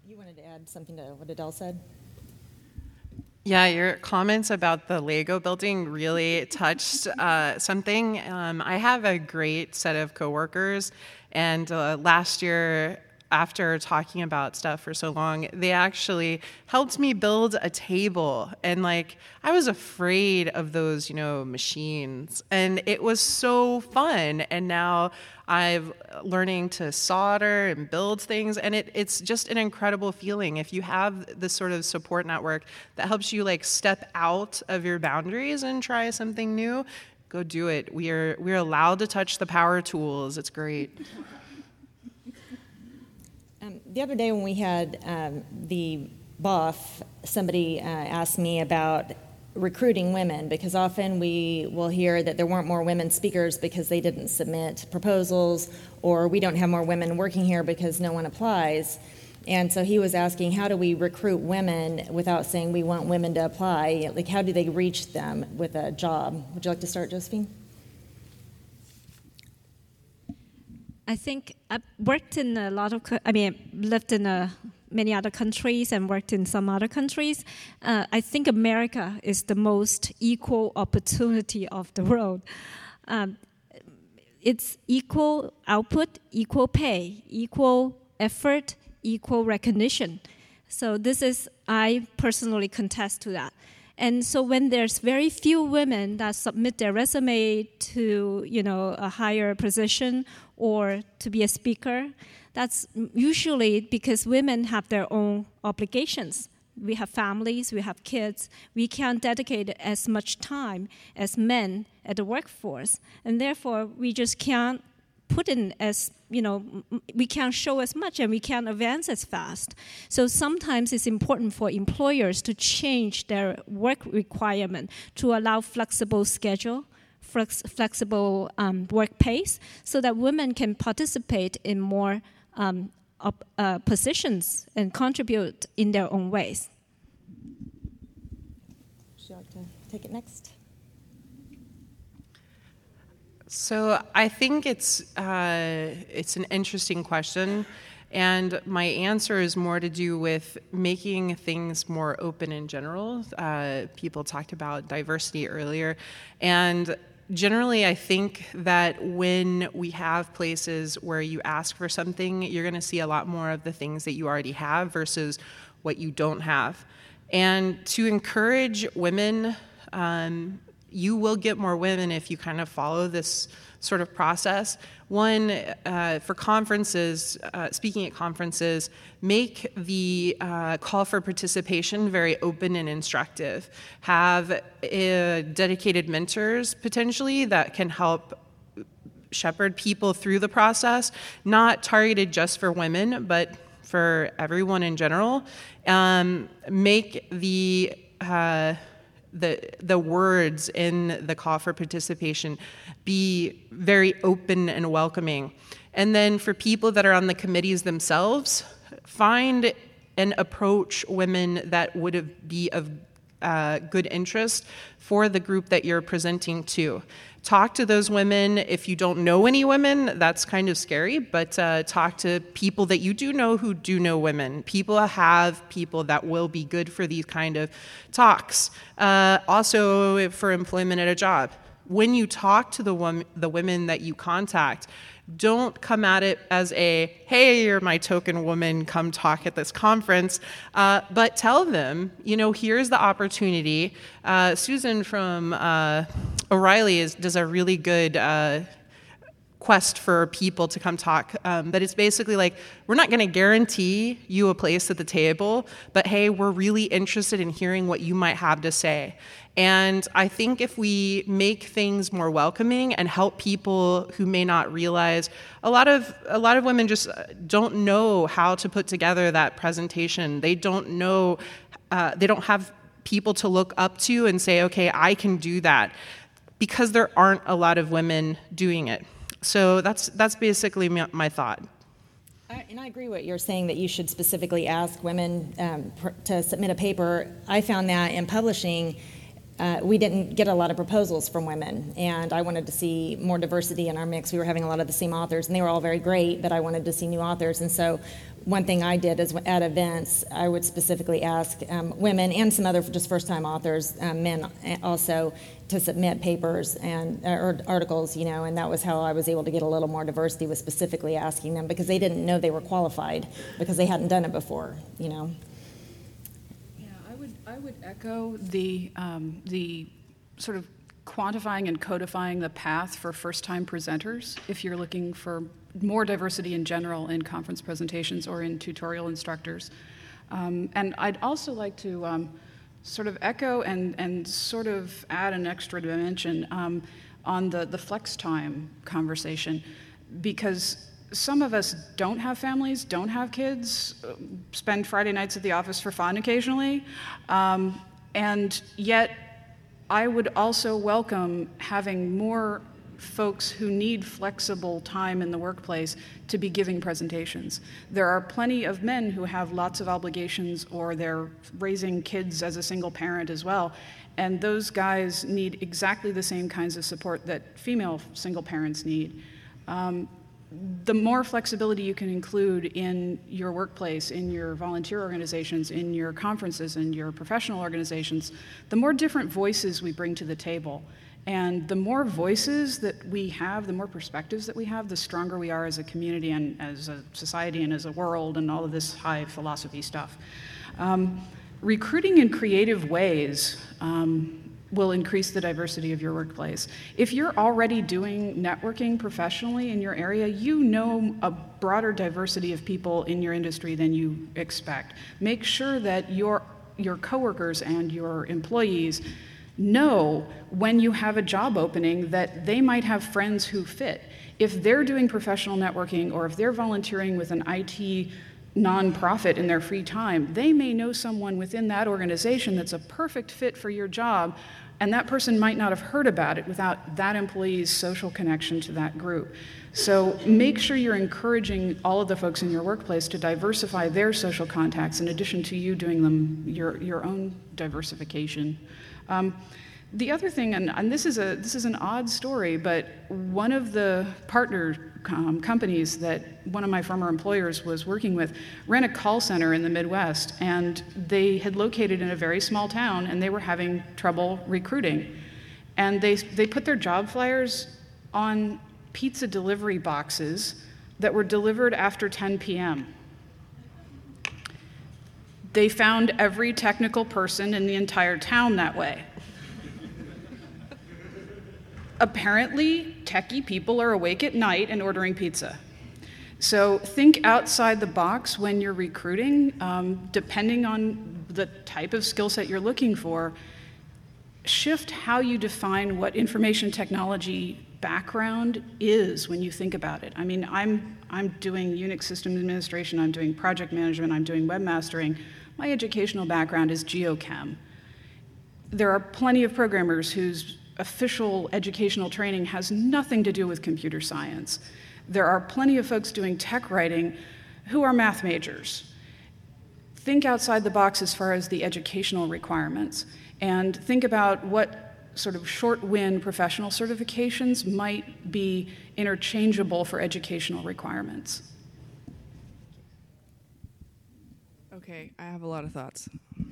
Speaker 1: You wanted to add something to what Adele said?
Speaker 2: Yeah, your comments about the Lego building really touched uh, something. Um, I have a great set of coworkers, and uh, last year, after talking about stuff for so long, they actually helped me build a table. And like, I was afraid of those, you know, machines. And it was so fun. And now I'm learning to solder and build things. And it, it's just an incredible feeling. If you have this sort of support network that helps you like step out of your boundaries and try something new, go do it. We are, we're allowed to touch the power tools. It's great.
Speaker 1: Um, the other day when we had um, the B O F, somebody uh, asked me about recruiting women, because often we will hear that there weren't more women speakers because they didn't submit proposals, or we don't have more women working here because no one applies. And so he was asking, how do we recruit women without saying we want women to apply? Like, how do they reach them with a job? Would you like to start, Josephine?
Speaker 6: I think I've worked in a lot of, I mean, lived in a, many other countries and worked in some other countries. Uh, I think America is the most equal opportunity of the world. Um, it's equal output, equal pay, equal effort, equal recognition. So this is, I personally contest to that. And so when there's very few women that submit their resume to, you know, a higher position or to be a speaker, that's usually because women have their own obligations. We have families, we have kids. We can't dedicate as much time as men at the workforce. And therefore, we just can't put in as, you know, we can't show as much and we can't advance as fast. So sometimes it's important for employers to change their work requirement to allow flexible schedule, flex, flexible um, work pace, so that women can participate in more um, op, uh, positions and contribute in their own ways.
Speaker 1: Would you like to take it next?
Speaker 2: So I think it's uh, it's an interesting question, and my answer is more to do with making things more open in general. Uh, people talked about diversity earlier, and generally I think that when we have places where you ask for something, you're going to see a lot more of the things that you already have versus what you don't have. And to encourage women, um, you will get more women if you kind of follow this sort of process. One, uh, for conferences, uh, speaking at conferences, make the uh, call for participation very open and instructive. Have uh, dedicated mentors, potentially, that can help shepherd people through the process, not targeted just for women, but for everyone in general. Um, make the... Uh, the the words in the call for participation be very open and welcoming. And then for people that are on the committees themselves, find and approach women that would be of uh, good interest for the group that you're presenting to. Talk to those women. If you don't know any women, that's kind of scary, but uh, talk to people that you do know who do know women. People have people that will be good for these kind of talks. Uh, also, for employment at a job. When you talk to the, wom- the women that you contact, don't come at it as a, hey, you're my token woman, come talk at this conference, uh, but tell them, you know, here's the opportunity. Uh, Susan from uh, O'Reilly is, does a really good uh, quest for people to come talk, um, but it's basically like, we're not going to guarantee you a place at the table, but hey, we're really interested in hearing what you might have to say. And I think if we make things more welcoming and help people who may not realize, a lot of a lot of women just don't know how to put together that presentation. They don't know, uh, they don't have people to look up to and say, okay, I can do that, because there aren't a lot of women doing it. So that's that's basically my, my thought.
Speaker 1: I, and I agree with what you're saying, that you should specifically ask women um, pr- to submit a paper. I found that in publishing, uh, we didn't get a lot of proposals from women, and I wanted to see more diversity in our mix. We were having a lot of the same authors, and they were all very great, but I wanted to see new authors. And so one thing I did is at events, I would specifically ask um, women and some other just first-time authors, um, men also, to submit papers and or articles, you know, and that was how I was able to get a little more diversity, was specifically asking them, because they didn't know they were qualified because they hadn't done it before, you know.
Speaker 3: Yeah, I would I would echo the um, the sort of quantifying and codifying the path for first-time presenters if you're looking for more diversity in general in conference presentations or in tutorial instructors. Um, and I'd also like to um, sort of echo and, and sort of add an extra dimension um, on the, the flex time conversation, because some of us don't have families, don't have kids, spend Friday nights at the office for fun occasionally, um, and yet I would also welcome having more folks who need flexible time in the workplace to be giving presentations. There are plenty of men who have lots of obligations, or they're raising kids as a single parent as well, and those guys need exactly the same kinds of support that female single parents need. Um, the more flexibility you can include in your workplace, in your volunteer organizations, in your conferences, in your professional organizations, the more different voices we bring to the table. And the more voices that we have, the more perspectives that we have, the stronger we are as a community and as a society and as a world and all of this high philosophy stuff. Um, recruiting in creative ways um, will increase the diversity of your workplace. If you're already doing networking professionally in your area, you know a broader diversity of people in your industry than you expect. Make sure that your, your coworkers and your employees know when you have a job opening that they might have friends who fit. If they're doing professional networking, or if they're volunteering with an I T nonprofit in their free time, they may know someone within that organization that's a perfect fit for your job, and that person might not have heard about it without that employee's social connection to that group. So make sure you're encouraging all of the folks in your workplace to diversify their social contacts in addition to you doing them your, your own diversification. Um, the other thing, and, and this is a this is an odd story, but one of the partner um, companies that one of my former employers was working with ran a call center in the Midwest, and they had located in a very small town, and they were having trouble recruiting. And they they put their job flyers on pizza delivery boxes that were delivered after ten p.m. They found every technical person in the entire town that way. Apparently, techie people are awake at night and ordering pizza. So think outside the box when you're recruiting, um, depending on the type of skill set you're looking for. Shift how you define what information technology background is when you think about it. I mean, I'm, I'm doing Unix system administration, I'm doing project management, I'm doing webmastering. My educational background is geochem. There are plenty of programmers whose official educational training has nothing to do with computer science. There are plenty of folks doing tech writing who are math majors. Think outside the box as far as the educational requirements, and think about what sort of short-win professional certifications might be interchangeable for educational requirements.
Speaker 4: Okay, I have a lot of thoughts.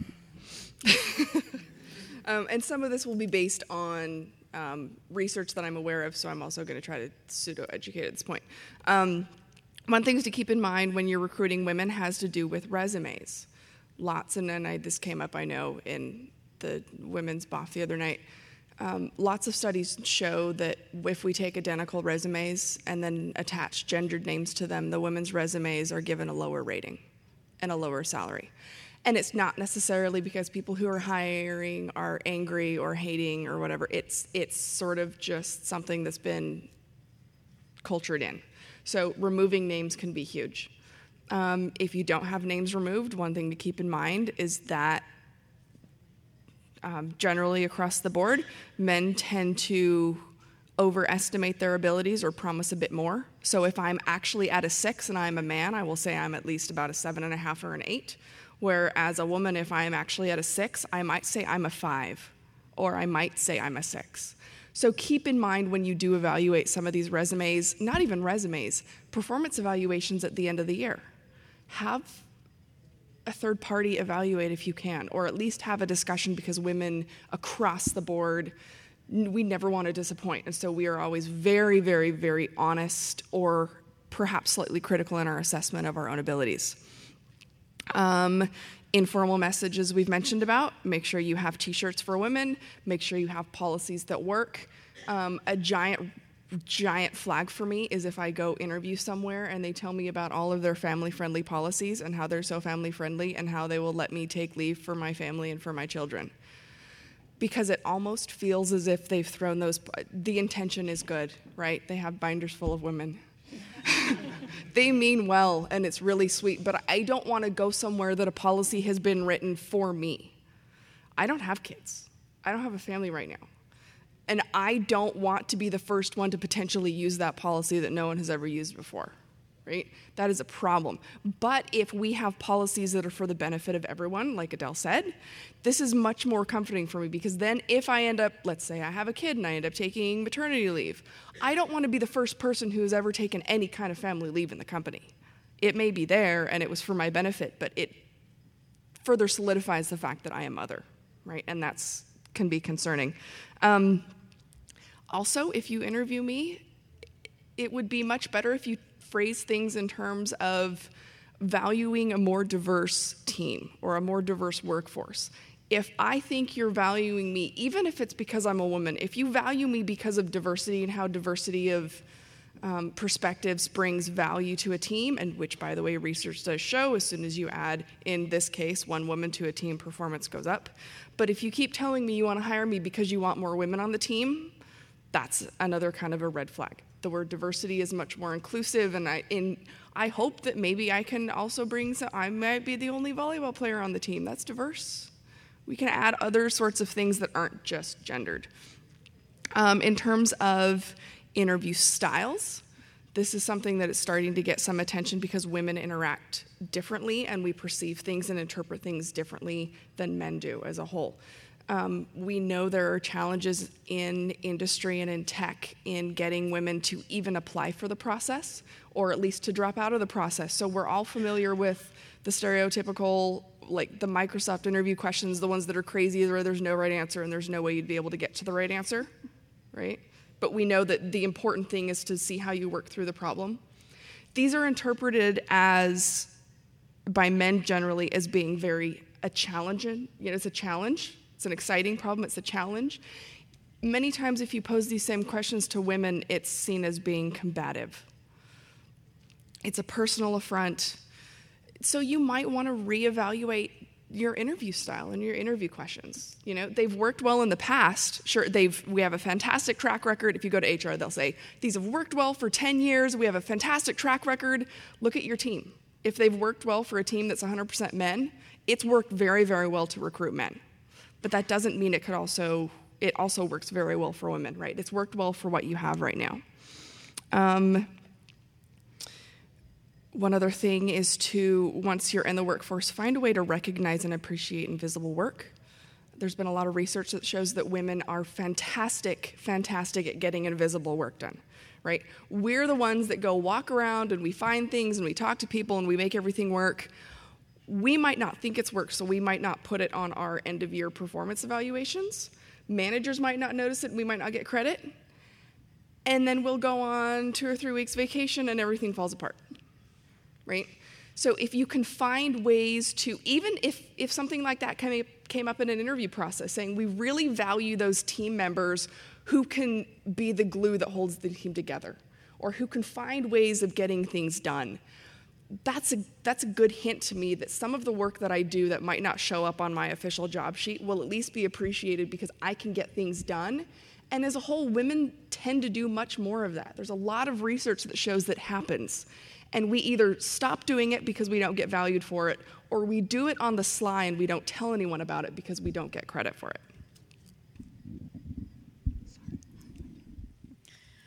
Speaker 4: um, and some of this will be based on um, research that I'm aware of, so I'm also going to try to pseudo-educate at this point. Um, one thing to keep in mind when you're recruiting women has to do with resumes. Lots, and then I, this came up, I know, in the women's B O F the other night. Um, lots of studies show that if we take identical resumes and then attach gendered names to them, the women's resumes are given a lower rating and a lower salary. And it's not necessarily because people who are hiring are angry or hating or whatever. It's it's sort of just something that's been cultured in. So removing names can be huge. Um, if you don't have names removed, one thing to keep in mind is that um, generally across the board, men tend to overestimate their abilities or promise a bit more. So if I'm actually at a six and I'm a man, I will say I'm at least about a seven and a half or an eight. Whereas a woman, if I'm actually at a six, I might say I'm a five or I might say I'm a six. So keep in mind when you do evaluate some of these resumes, not even resumes, performance evaluations at the end of the year. Have a third party evaluate if you can, or at least have a discussion, because women across the board, we never want to disappoint. And so we are always very, very, very honest, or perhaps slightly critical in our assessment of our own abilities. Um, informal messages we've mentioned about. Make sure you have t-shirts for women. Make sure you have policies that work. Um, a giant, giant flag for me is if I go interview somewhere and they tell me about all of their family-friendly policies and how they're so family-friendly and how they will let me take leave for my family and for my children. Because it almost feels as if they've thrown those, the intention is good, right? They have binders full of women. They mean well, and it's really sweet, but I don't want to go somewhere that a policy has been written for me. I don't have kids. I don't have a family right now. And I don't want to be the first one to potentially use that policy that no one has ever used before, right? That is a problem. But if we have policies that are for the benefit of everyone, like Adele said, this is much more comforting for me, because then if I end up, let's say I have a kid and I end up taking maternity leave, I don't want to be the first person who has ever taken any kind of family leave in the company. It may be there and it was for my benefit, but it further solidifies the fact that I am mother, right? And that's can be concerning. Um, also, if you interview me, it would be much better if you phrase things in terms of valuing a more diverse team or a more diverse workforce. If I think you're valuing me, even if it's because I'm a woman, if you value me because of diversity and how diversity of um, perspectives brings value to a team, and which, by the way, research does show, as soon as you add, in this case, one woman to a team, performance goes up. But if you keep telling me you want to hire me because you want more women on the team, that's another kind of a red flag. The word diversity is much more inclusive, and I in I hope that maybe I can also bring some, I might be the only volleyball player on the team. That's diverse. We can add other sorts of things that aren't just gendered. Um, in terms of interview styles, this is something that is starting to get some attention because women interact differently and we perceive things and interpret things differently than men do as a whole. Um, we know there are challenges in industry and in tech in getting women to even apply for the process, or at least to drop out of the process. So we're all familiar with the stereotypical, like the Microsoft interview questions, the ones that are crazy, where there's no right answer and there's no way you'd be able to get to the right answer, right? But we know that the important thing is to see how you work through the problem. These are interpreted as, by men generally, as being very a challenging, you know, it's a challenge. It's an exciting problem, it's a challenge. Many times if you pose these same questions to women, it's seen as being combative. It's a personal affront. So you might want to reevaluate your interview style and your interview questions. You know, they've worked well in the past. Sure, they've we have a fantastic track record. If you go to H R, they'll say, these have worked well for ten years. We have a fantastic track record. Look at your team. If they've worked well for a team that's one hundred percent men, it's worked very, very well to recruit men. But that doesn't mean it could also, it also works very well for women, right? It's worked well for what you have right now. Um, one other thing is to, once you're in the workforce, find a way to recognize and appreciate invisible work. There's been a lot of research that shows that women are fantastic, fantastic at getting invisible work done, right? We're the ones that go walk around and we find things and we talk to people and we make everything work. We might not think it's work, so we might not put it on our end-of-year performance evaluations. Managers might not notice it, and we might not get credit. And then we'll go on two or three weeks vacation, and everything falls apart, right? So if you can find ways to, even if, if something like that came, came up in an interview process, saying we really value those team members who can be the glue that holds the team together, or who can find ways of getting things done, That's a, that's a good hint to me that some of the work that I do that might not show up on my official job sheet will at least be appreciated because I can get things done. And as a whole, women tend to do much more of that. There's a lot of research that shows that happens. And we either stop doing it because we don't get valued for it, or we do it on the sly and we don't tell anyone about it because we don't get credit for it.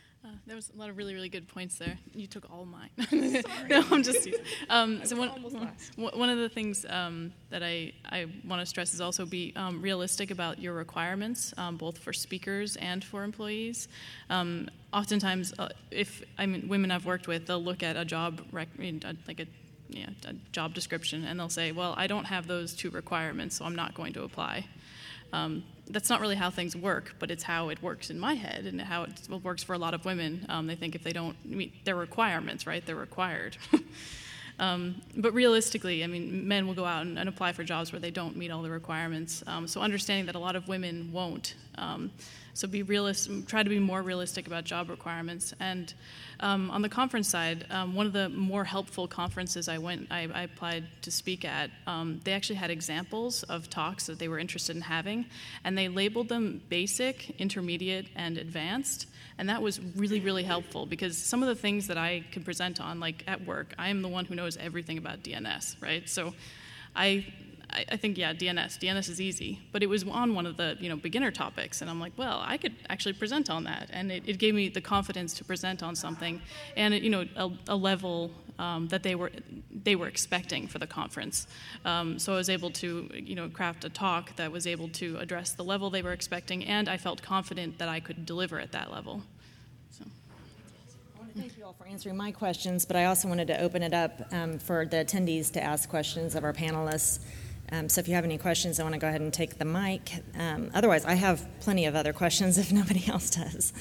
Speaker 5: There was a lot of really, really good points there. You took all mine. No, I'm just teasing. Um, so one, one of the things um, that I, I want to stress is also be um, realistic about your requirements, um, both for speakers and for employees. Um, oftentimes, uh, if I mean women I've worked with, they'll look at a job rec- like a, yeah, a job description, and they'll say, "Well, I don't have those two requirements, so I'm not going to apply." Um, that's not really how things work, but it's how it works in my head and how it works for a lot of women. Um, they think if they don't meet their requirements, right, they're required. um, but realistically, I mean, men will go out and, and apply for jobs where they don't meet all the requirements. Um, so understanding that a lot of women won't. Um, so be realist, try to be more realistic about job requirements. And um, on the conference side, um, one of the more helpful conferences I went, I, I applied to speak at, um, they actually had examples of talks that they were interested in having, and they labeled them basic, intermediate, and advanced. And that was really, really helpful because some of the things that I could present on, like at work, I am the one who knows everything about D N S, right? So I I think, yeah, D N S. D N S is easy, but it was on one of the, you know, beginner topics, and I'm like, well, I could actually present on that, and it, it gave me the confidence to present on something, and it, you know, a, a level um, that they were they were expecting for the conference. Um, so I was able to, you know, craft a talk that was able to address the level they were expecting, and I felt confident that I could deliver at that level. So.
Speaker 1: I want to thank you all for answering my questions, but I also wanted to open it up um, for the attendees to ask questions of our panelists. Um, so if you have any questions, I want to go ahead and take the mic. Um, otherwise, I have plenty of other questions if nobody else does.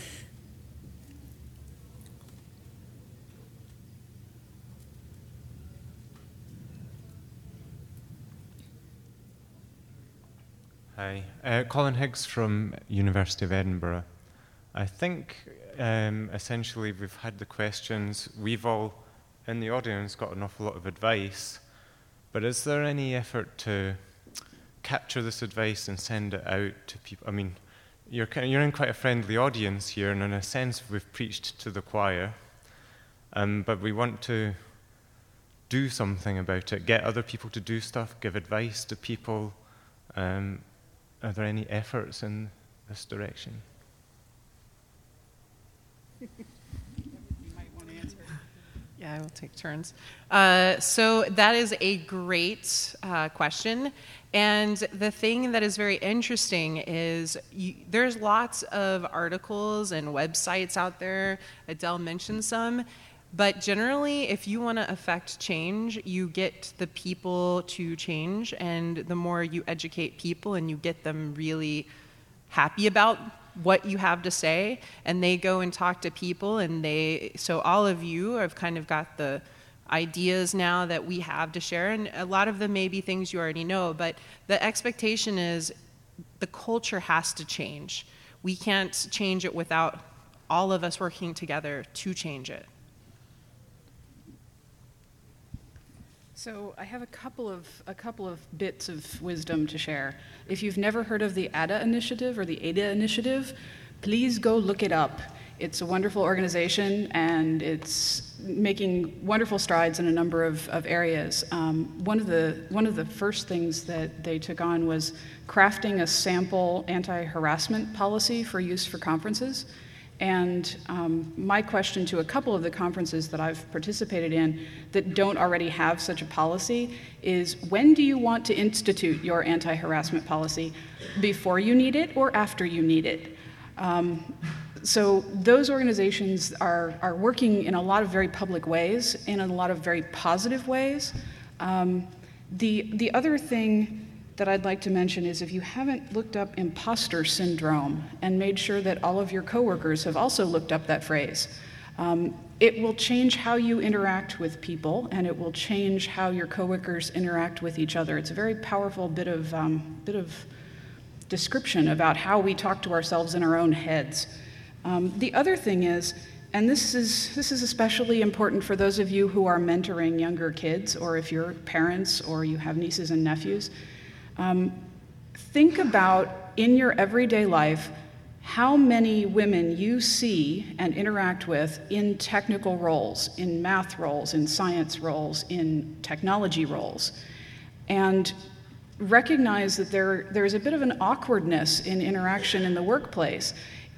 Speaker 7: Hi, uh, Colin Higgs from University of Edinburgh. I think um, essentially we've had the questions. We've all, in the audience, got an awful lot of advice. But is there any effort to capture this advice and send it out to people? I mean, you're, you're in quite a friendly audience here, and in a sense we've preached to the choir, um, but we want to do something about it, get other people to do stuff, give advice to people. Um, are there any efforts in this direction?
Speaker 2: Yeah, I will take turns. Uh, so that is a great uh, question. And the thing that is very interesting is you, there's lots of articles and websites out there. Adele mentioned some. But generally, if you want to affect change, you get the people to change. And the more you educate people and you get them really happy about what you have to say, and they go and talk to people, and they, so all of you have kind of got the ideas now that we have to share, and a lot of them may be things you already know, but the expectation is the culture has to change. We can't change it without all of us working together to change it.
Speaker 3: So I have a couple of a couple of bits of wisdom to share. If you've never heard of the A D A initiative or the A D A initiative, please go look it up. It's a wonderful organization, and it's making wonderful strides in a number of, of areas. Um, one of the one of the first things that they took on was crafting a sample anti-harassment policy for use for conferences. And um, my question to a couple of the conferences that I've participated in that don't already have such a policy is, when do you want to institute your anti-harassment policy? Before you need it or after you need it? Um, so those organizations are, are working in a lot of very public ways, in a lot of very positive ways. Um, the, the other thing that I'd like to mention is, if you haven't looked up imposter syndrome and made sure that all of your coworkers have also looked up that phrase, um, it will change how you interact with people, and it will change how your coworkers interact with each other. It's a very powerful bit of, um, bit of description about how we talk to ourselves in our own heads. Um, the other thing is, and this is, this is especially important for those of you who are mentoring younger kids, or if you're parents or you have nieces and nephews, Um, think about, in your everyday life, how many women you see and interact with in technical roles, in math roles, in science roles, in technology roles, and recognize that there, there's a bit of an awkwardness in interaction in the workplace.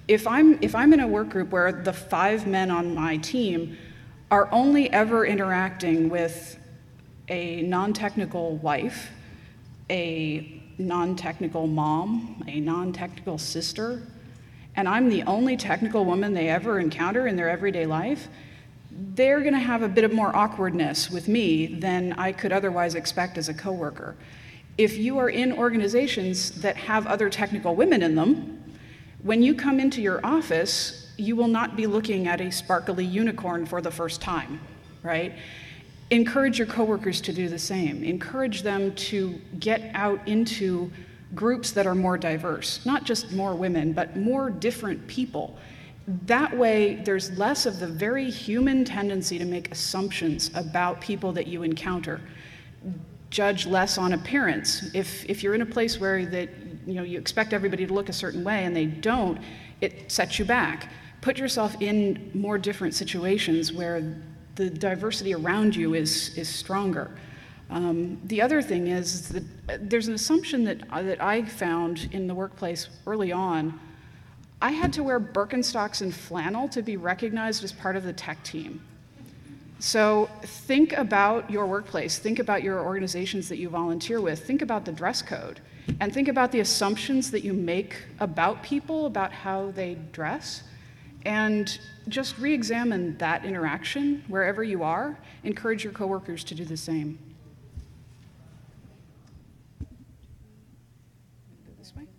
Speaker 3: If I'm, if I'm in a work group where the five men on my team are only ever interacting with a non-technical wife, a non-technical mom, a non-technical sister, and I'm the only technical woman they ever encounter in their everyday life, they're going to have a bit of more awkwardness with me than I could otherwise expect as a coworker. If you are in organizations that have other technical women in them, when you come into your office, you will not be looking at a sparkly unicorn for the first time, right? Encourage your coworkers to do the same. Encourage them to get out into groups that are more diverse, not just more women, but more different people. That way, there's less of the very human tendency to make assumptions about people that you encounter. Judge less on appearance. If, if you're in a place where that, you know, you expect everybody to look a certain way and they don't, it sets you back. Put yourself in more different situations where the diversity around you is, is stronger. Um, the other thing is that there's an assumption that, uh, that I found in the workplace early on. I had to wear Birkenstocks and flannel to be recognized as part of the tech team. So think about your workplace, think about your organizations that you volunteer with, think about the dress code, and think about the assumptions that you make about people, about how they dress, and just re-examine that interaction wherever you are. Encourage your coworkers to do the same. This way?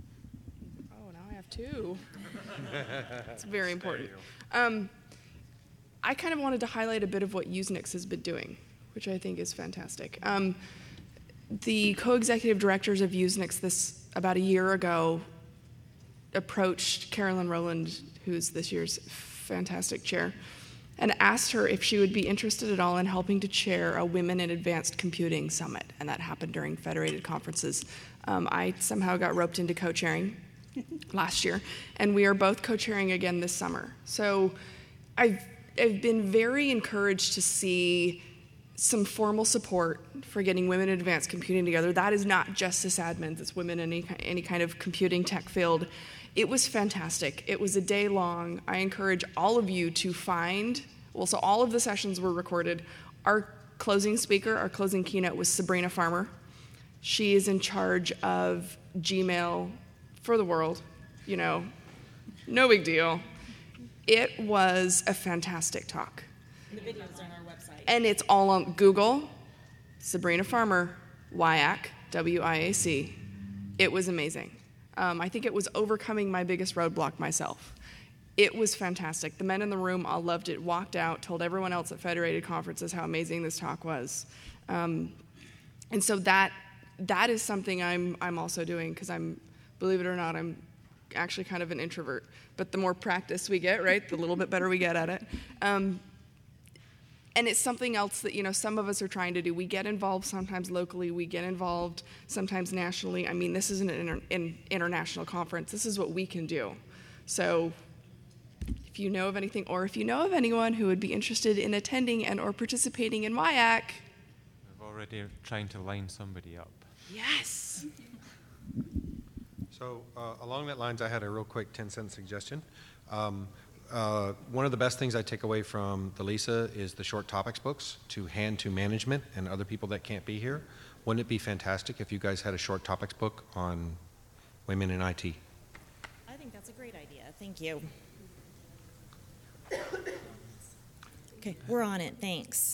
Speaker 4: Oh, now I have two. It's very important. Um, I kind of wanted to highlight a bit of what Usenix has been doing, which I think is fantastic. Um, the co-executive directors of Usenix this about a year ago approached Carolyn Rowland, who's this year's fantastic chair, and asked her if she would be interested at all in helping to chair a Women in Advanced Computing Summit, and that happened during Federated conferences. Um, I somehow got roped into co-chairing last year, and we are both co-chairing again this summer. So I've I've been very encouraged to see some formal support for getting women in advanced computing together. That is not just sysadmins, it's women in any, any kind of computing tech field. It was fantastic. It was a day long. I encourage all of you to find, well, so all of the sessions were recorded. Our closing speaker, our closing keynote was Sabrina Farmer. She is in charge of Gmail for the world, you know, no big deal. It was a fantastic talk.
Speaker 1: The videos are on our website.
Speaker 4: And it's all on Google, Sabrina Farmer, W I A C, W I A C. It was amazing. Um, I think it was overcoming my biggest roadblock myself. It was fantastic. The men in the room all loved it, walked out, told everyone else at Federated conferences how amazing this talk was. Um, and so that that is something I'm I'm also doing, because I'm, believe it or not, I'm actually kind of an introvert. But the more practice we get, right, the little bit better we get at it. Um, and it's something else that, you know, some of us are trying to do. We get involved sometimes locally. We get involved sometimes nationally. I mean, this isn't an, inter- an international conference. This is what we can do. So if you know of anything, or if you know of anyone who would be interested in attending and or participating in W I A C.
Speaker 7: We're already trying to line somebody up.
Speaker 4: Yes.
Speaker 8: So uh, along that lines, I had a real quick ten-cent suggestion. Um, uh, one of the best things I take away from the Lisa is the short topics books to hand to management and other people that can't be here. Wouldn't it be fantastic if you guys had a short topics book on women in I T?
Speaker 1: I think that's a great idea. Thank you. Okay, we're on it. Thanks.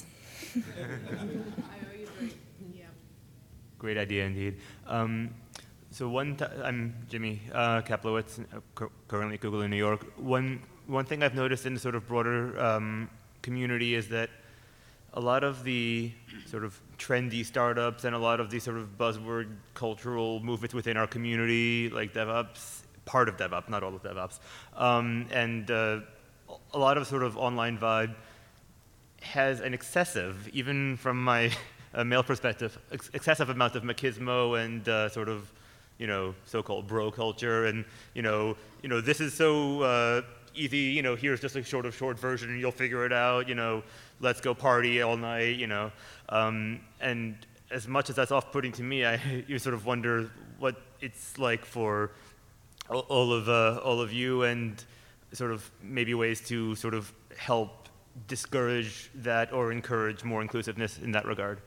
Speaker 9: Great idea indeed. Um, so one, t- I'm Jimmy uh, Kaplowitz, uh, cu- currently at Google in New York. One one thing I've noticed in the sort of broader um, community is that a lot of the sort of trendy startups and a lot of the sort of buzzword cultural movements within our community, like DevOps, part of DevOps, not all of DevOps, um, and uh, a lot of sort of online vibe has an excessive, even from my uh, male perspective, ex- excessive amount of machismo and uh, sort of, you know, so-called bro culture, and you know, you know, this is so uh, easy. You know, here's just a short of short version, and you'll figure it out. You know, let's go party all night. You know, um, and as much as that's off-putting to me, I you sort of wonder what it's like for all, all of uh, all of you, and sort of maybe ways to sort of help discourage that or encourage more inclusiveness in that regard,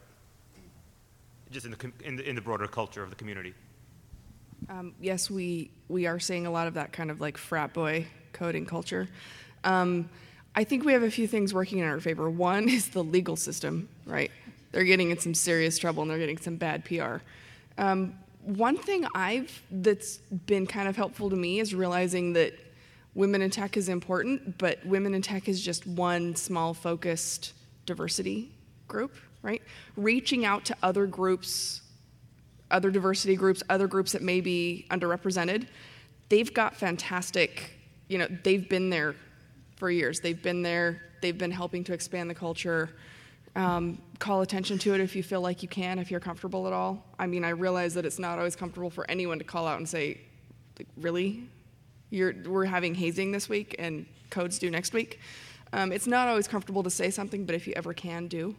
Speaker 9: just in the com- in the, in the broader culture of the community.
Speaker 4: Um, yes, we we are seeing a lot of that kind of like frat boy coding culture. Um, I think we have a few things working in our favor. One is the legal system, right? They're getting in some serious trouble and they're getting some bad P R. Um, one thing I've that's been kind of helpful to me is realizing that women in tech is important, but women in tech is just one small focused diversity group, right? Reaching out to other groups, other diversity groups, other groups that may be underrepresented, they've got fantastic, you know, they've been there for years. They've been there, they've been helping to expand the culture. Um, call attention to it if you feel like you can, if you're comfortable at all. I mean, I realize that it's not always comfortable for anyone to call out and say, like, really? You're, we're having hazing this week and code's due next week. Um, it's not always comfortable to say something, but if you ever can, do.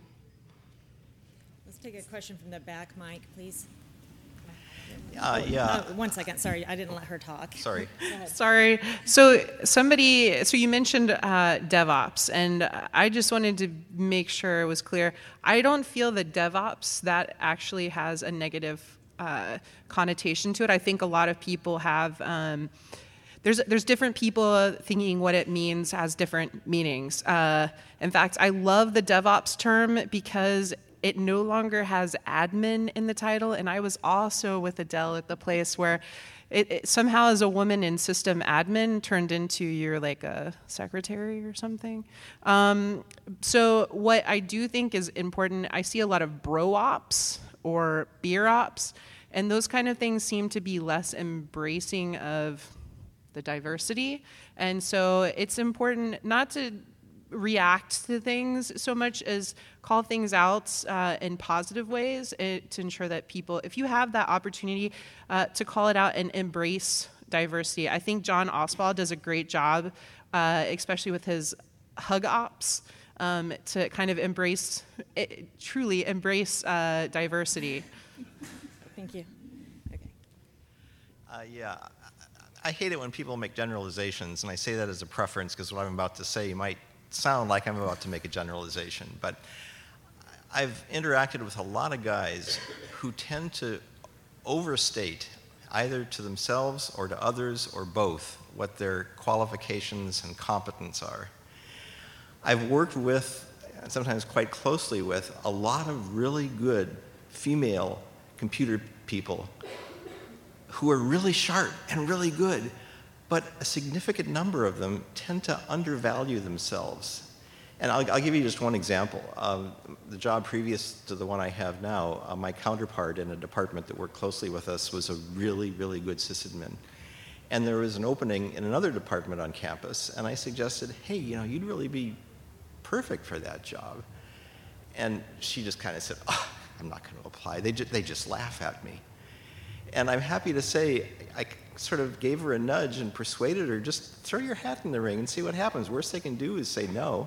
Speaker 1: Let's take a question from the back, Mike, please.
Speaker 10: Uh, yeah.
Speaker 1: Oh, one second. Sorry, I didn't let her talk.
Speaker 10: Sorry.
Speaker 2: Sorry. So somebody, so you mentioned uh, DevOps, and I just wanted to make sure it was clear. I don't feel that DevOps, that actually has a negative uh, connotation to it. I think a lot of people have, um, there's there's different people thinking what it means has different meanings. Uh, in fact, I love the DevOps term because it no longer has admin in the title, and I was also with Adele at the place where it, it somehow as a woman in system admin turned into you're like a secretary or something. Um, so what I do think is important, I see a lot of bro ops or beer ops, and those kind of things seem to be less embracing of the diversity. And so it's important not to react to things so much as call things out uh, in positive ways it, to ensure that people, if you have that opportunity uh, to call it out and embrace diversity. I think John Oswald does a great job, uh, especially with his hug ops, um, to kind of embrace, it, truly embrace uh, diversity.
Speaker 1: Thank you. Okay.
Speaker 10: Uh, yeah. I hate it when people make generalizations, and I say that as a preference because what I'm about to say might sound like I'm about to make a generalization, but I've interacted with a lot of guys who tend to overstate, either to themselves or to others or both, what their qualifications and competence are. I've worked with, sometimes quite closely with, a lot of really good female computer people who are really sharp and really good, but a significant number of them tend to undervalue themselves. And I'll, I'll give you just one example. Um, the job previous to the one I have now, uh, my counterpart in a department that worked closely with us was a really, really good sysadmin. And there was an opening in another department on campus, and I suggested, hey, you know, you'd really be perfect for that job. And she just kind of said, oh, I'm not going to apply. They, ju- they just laugh at me. And I'm happy to say I sort of gave her a nudge and persuaded her, just throw your hat in the ring and see what happens. Worst they can do is say no.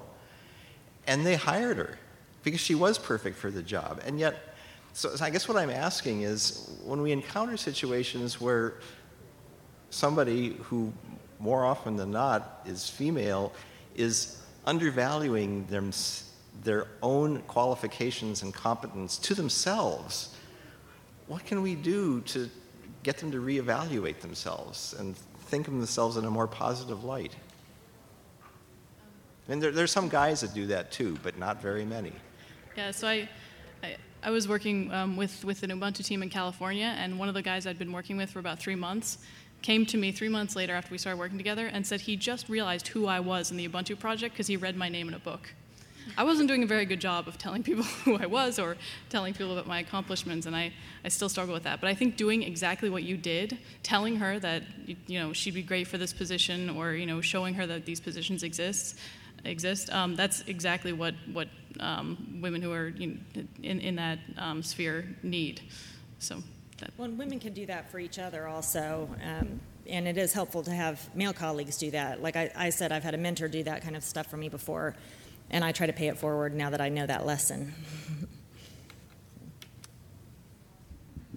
Speaker 10: And they hired her because she was perfect for the job. And yet, so, so I guess what I'm asking is, when we encounter situations where somebody who more often than not is female is undervaluing them, their own qualifications and competence to themselves, what can we do to get them to reevaluate themselves and think of themselves in a more positive light? And there, there's some guys that do that too, but not very many.
Speaker 5: Yeah, so I, I, I was working um, with, with an Ubuntu team in California, and one of the guys I'd been working with for about three months came to me three months later after we started working together and said he just realized who I was in the Ubuntu project because he read my name in a book. I wasn't doing a very good job of telling people who I was or telling people about my accomplishments, and I, I still struggle with that. But I think doing exactly what you did, telling her that, you know, she'd be great for this position, or, you know, showing her that these positions exist, exist, um, that's exactly what, what um, women who are, you know, in, in that um, sphere need. So that.
Speaker 1: Well, and women can do that for each other also, um, and it is helpful to have male colleagues do that. Like I, I said, I've had a mentor do that kind of stuff for me before, and I try to pay it forward now that I know that lesson.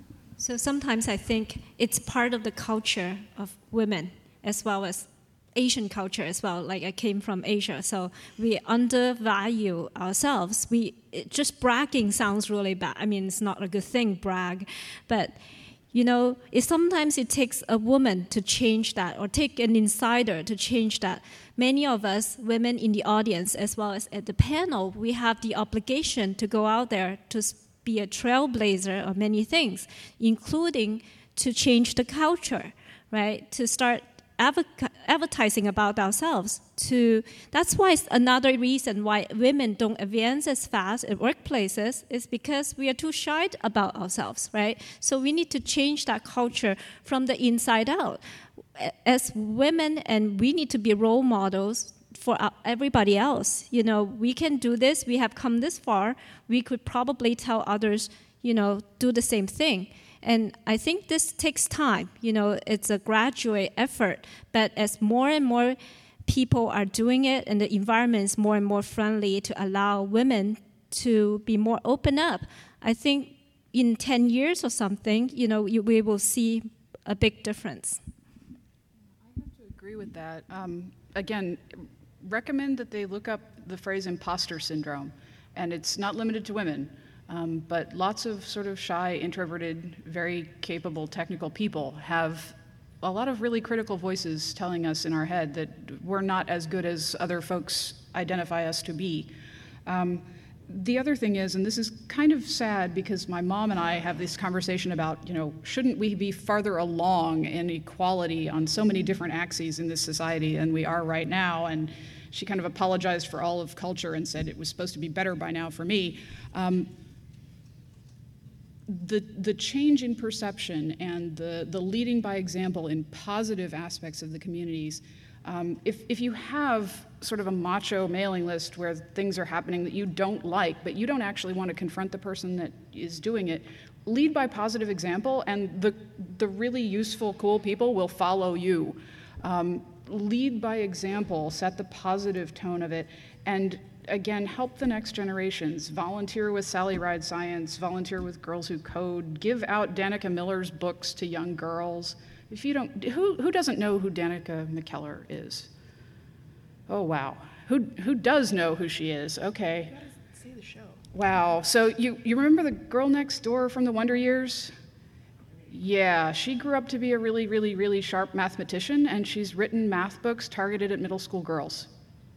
Speaker 6: So sometimes I think it's part of the culture of women as well as Asian culture as well. Like I came from Asia, so we undervalue ourselves. We it, just bragging sounds really bad. I mean, it's not a good thing, brag, but you know, it sometimes it takes a woman to change that, or take an insider to change that. Many of us, women in the audience as well as at the panel, we have the obligation to go out there to be a trailblazer of many things, including to change the culture, right? To start advertising about ourselves. To that's why it's another reason why women don't advance as fast at workplaces is because we are too shy about ourselves, right? So we need to change that culture from the inside out. As women, and we need to be role models for everybody else. You know, we can do this. We have come this far. We could probably tell others, you know, do the same thing. And I think this takes time. You know, it's a gradual effort. But as more and more people are doing it and the environment is more and more friendly to allow women to be more open up, I think in ten years or something, you know, you, we will see a big difference.
Speaker 3: I have to agree with that. Um, again, recommend that they look up the phrase imposter syndrome. And it's not limited to women. Um, but lots of sort of shy, introverted, very capable technical people have a lot of really critical voices telling us in our head that we're not as good as other folks identify us to be. Um, the other thing is, and this is kind of sad because my mom and I have this conversation about, you know, shouldn't we be farther along in equality on so many different axes in this society than we are right now? And she kind of apologized for all of culture and said it was supposed to be better by now for me. Um, The, the change in perception and the, the leading by example in positive aspects of the communities, um, if, if you have sort of a macho mailing list where things are happening that you don't like, but you don't actually want to confront the person that is doing it, lead by positive example, and the, the really useful, cool people will follow you. Um, lead by example, set the positive tone of it, and again, help the next generations. Volunteer with Sally Ride Science, volunteer with Girls Who Code, give out Danica Miller's books to young girls. If you don't, who, who doesn't know who Danica McKellar is? Oh, wow. Who, who does know who she is? Okay.
Speaker 5: You gotta see the show.
Speaker 3: Wow. So you, you remember the girl next door from the Wonder Years? Yeah, she grew up to be a really, really, really sharp mathematician, and she's written math books targeted at middle school girls.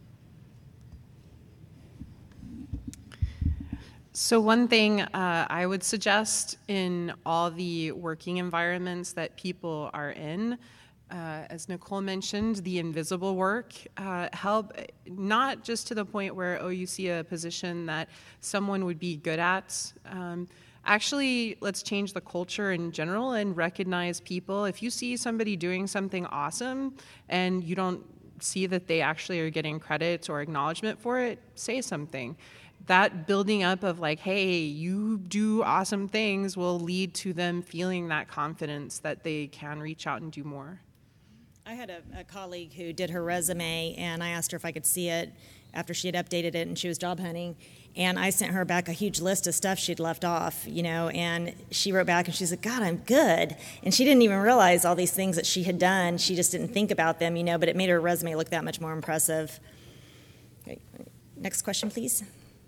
Speaker 2: So one thing uh, I would suggest in all the working environments that people are in, uh, as Nicole mentioned, the invisible work, uh, help not just to the point where, oh, you see a position that someone would be good at. Um, actually, let's change the culture in general and recognize people. If you see somebody doing something awesome and you don't see that they actually are getting credit or acknowledgement for it, say something. That building up of like, hey, you do awesome things will lead to them feeling that confidence that they can reach out and do more.
Speaker 1: I had a, a colleague who did her resume, and I asked her if I could see it after she had updated it and she was job hunting. And I sent her back a huge list of stuff she'd left off, you know, and she wrote back and she said, God, I'm good. And she didn't even realize all these things that she had done. She just didn't think about them, you know, but it made her resume look that much more impressive. Okay. Next question, please.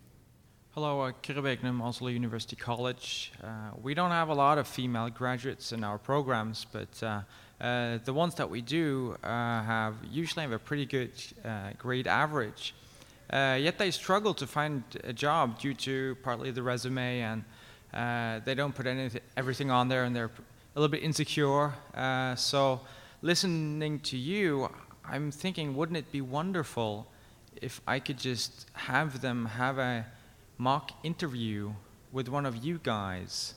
Speaker 11: Hello, uh, Kira Beeknam, Oslo University College. Uh, we don't have a lot of female graduates in our programs, but uh, uh, the ones that we do uh, have usually have a pretty good uh, grade average. Uh, yet they struggle to find a job due to partly the resume, and uh, they don't put anything, everything on there, and they're a little bit insecure. Uh, so listening to you, I'm thinking, wouldn't it be wonderful if I could just have them have a mock interview with one of you guys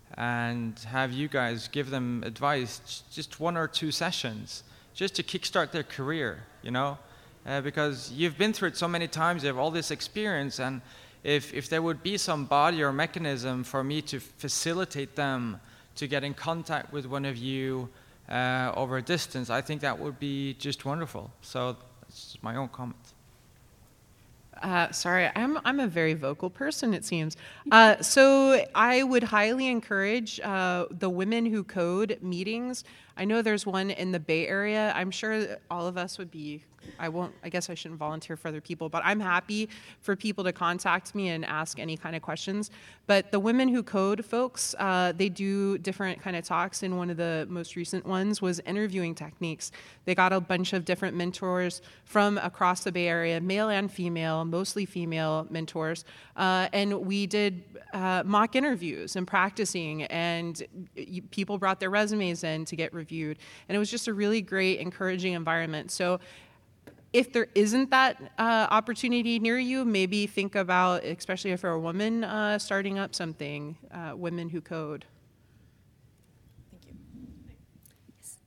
Speaker 11: and have you guys give them advice, just one or two sessions, just to kickstart their career, you know? Uh, because you've been through it so many times, you have all this experience, and if, if there would be some body or mechanism for me to facilitate them to get in contact with one of you uh, over a distance, I think that would be just wonderful. So that's just my own comment.
Speaker 2: Uh, sorry, I'm I'm a very vocal person, it seems. Uh, so I would highly encourage uh, the Women Who Code meetings. I know there's one in the Bay Area. I'm sure all of us would be, I won't, I guess I shouldn't volunteer for other people, but I'm happy for people to contact me and ask any kind of questions. But the Women Who Code folks, uh, they do different kind of talks, and one of the most recent ones was interviewing techniques. They got a bunch of different mentors from across the Bay Area, male and female, mostly female mentors, uh, and we did uh, mock interviews and practicing, and y- people brought their resumes in to get reviewed, and it was just a really great, encouraging environment. So if there isn't that uh, opportunity near you, maybe think about, especially if you're a woman, uh, starting up something, uh, Women Who Code.
Speaker 1: Thank you. Yes.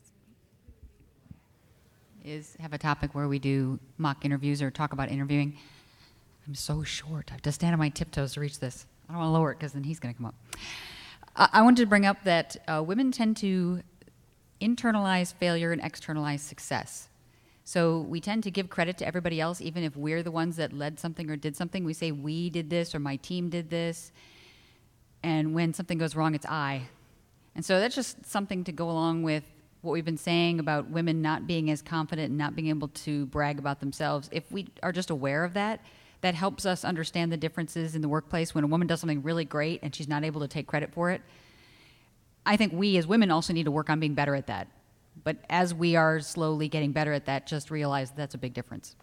Speaker 12: Is have a topic where we do mock interviews or talk about interviewing. I'm so short. I have to stand on my tiptoes to reach this. I don't want to lower it because then he's going to come up. I, I wanted to bring up that uh, women tend to internalize failure and externalize success. So we tend to give credit to everybody else, even if we're the ones that led something or did something. We say, we did this, or my team did this. And when something goes wrong, it's I. And so that's just something to go along with what we've been saying about women not being as confident and not being able to brag about themselves. If we are just aware of that, that helps us understand the differences in the workplace. When a woman does something really great and she's not able to take credit for it, I think we as women also need to work on being better at that. But as we are slowly getting better at that, just realize that's a big difference.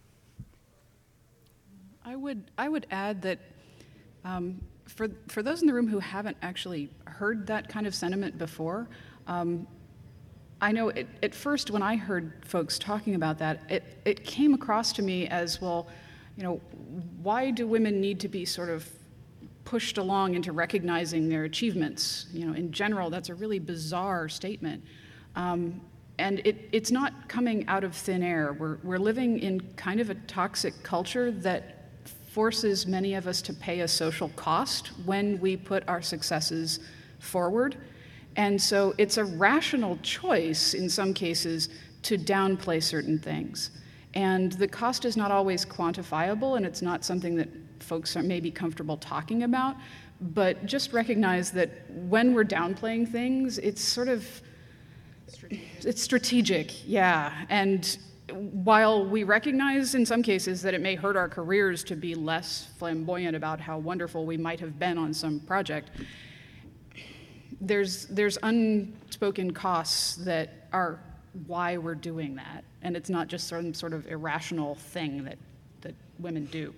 Speaker 3: I would I would add that um, for for those in the room who haven't actually heard that kind of sentiment before, um, I know it, at first when I heard folks talking about that, it, it came across to me as, well, you know, why do women need to be sort of pushed along into recognizing their achievements? You know, in general, that's a really bizarre statement. Um, And it, it's not coming out of thin air. We're, we're living in kind of a toxic culture that forces many of us to pay a social cost when we put our successes forward. And so it's a rational choice in some cases to downplay certain things. And the cost is not always quantifiable, and it's not something that folks are maybe comfortable talking about. But just recognize that when we're downplaying things, it's sort of Strategic. It's strategic, yeah. And while we recognize in some cases that it may hurt our careers to be less flamboyant about how wonderful we might have been on some project, there's there's unspoken costs that are why we're doing that. And it's not just some sort of irrational thing that, that women do.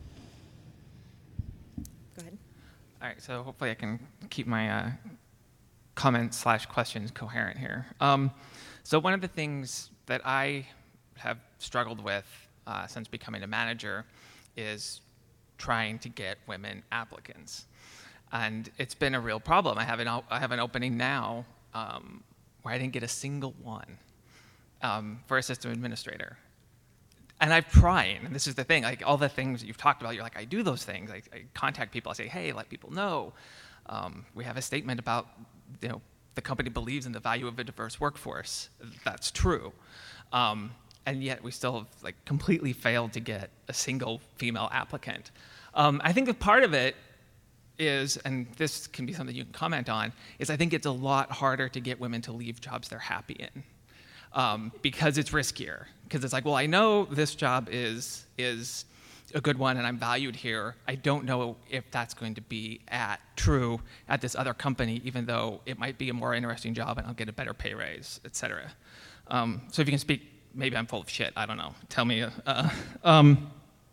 Speaker 1: Go ahead.
Speaker 13: All right, so hopefully I can keep my uh, comments slash questions coherent here. Um, so one of the things that I have struggled with uh, since becoming a manager is trying to get women applicants. And it's been a real problem. I have an, I have an opening now um, where I didn't get a single one um, for a system administrator. And I've tried, and this is the thing, like all the things that you've talked about, you're like, I do those things. I, I contact people, I say, hey, let people know. Um, we have a statement about, you know, the company believes in the value of a diverse workforce. That's true. Um, and yet we still have like completely failed to get a single female applicant. Um, I think a part of it is, and this can be something you can comment on, is I think it's a lot harder to get women to leave jobs they're happy in. Um, because it's riskier. Because it's like, well, I know this job is is a good one and I'm valued here. I don't know if that's going to be at true at this other company, even though it might be a more interesting job and I'll get a better pay raise, et cetera. Um, so if you can speak, maybe I'm full of shit, I don't know. Tell me. Uh, um,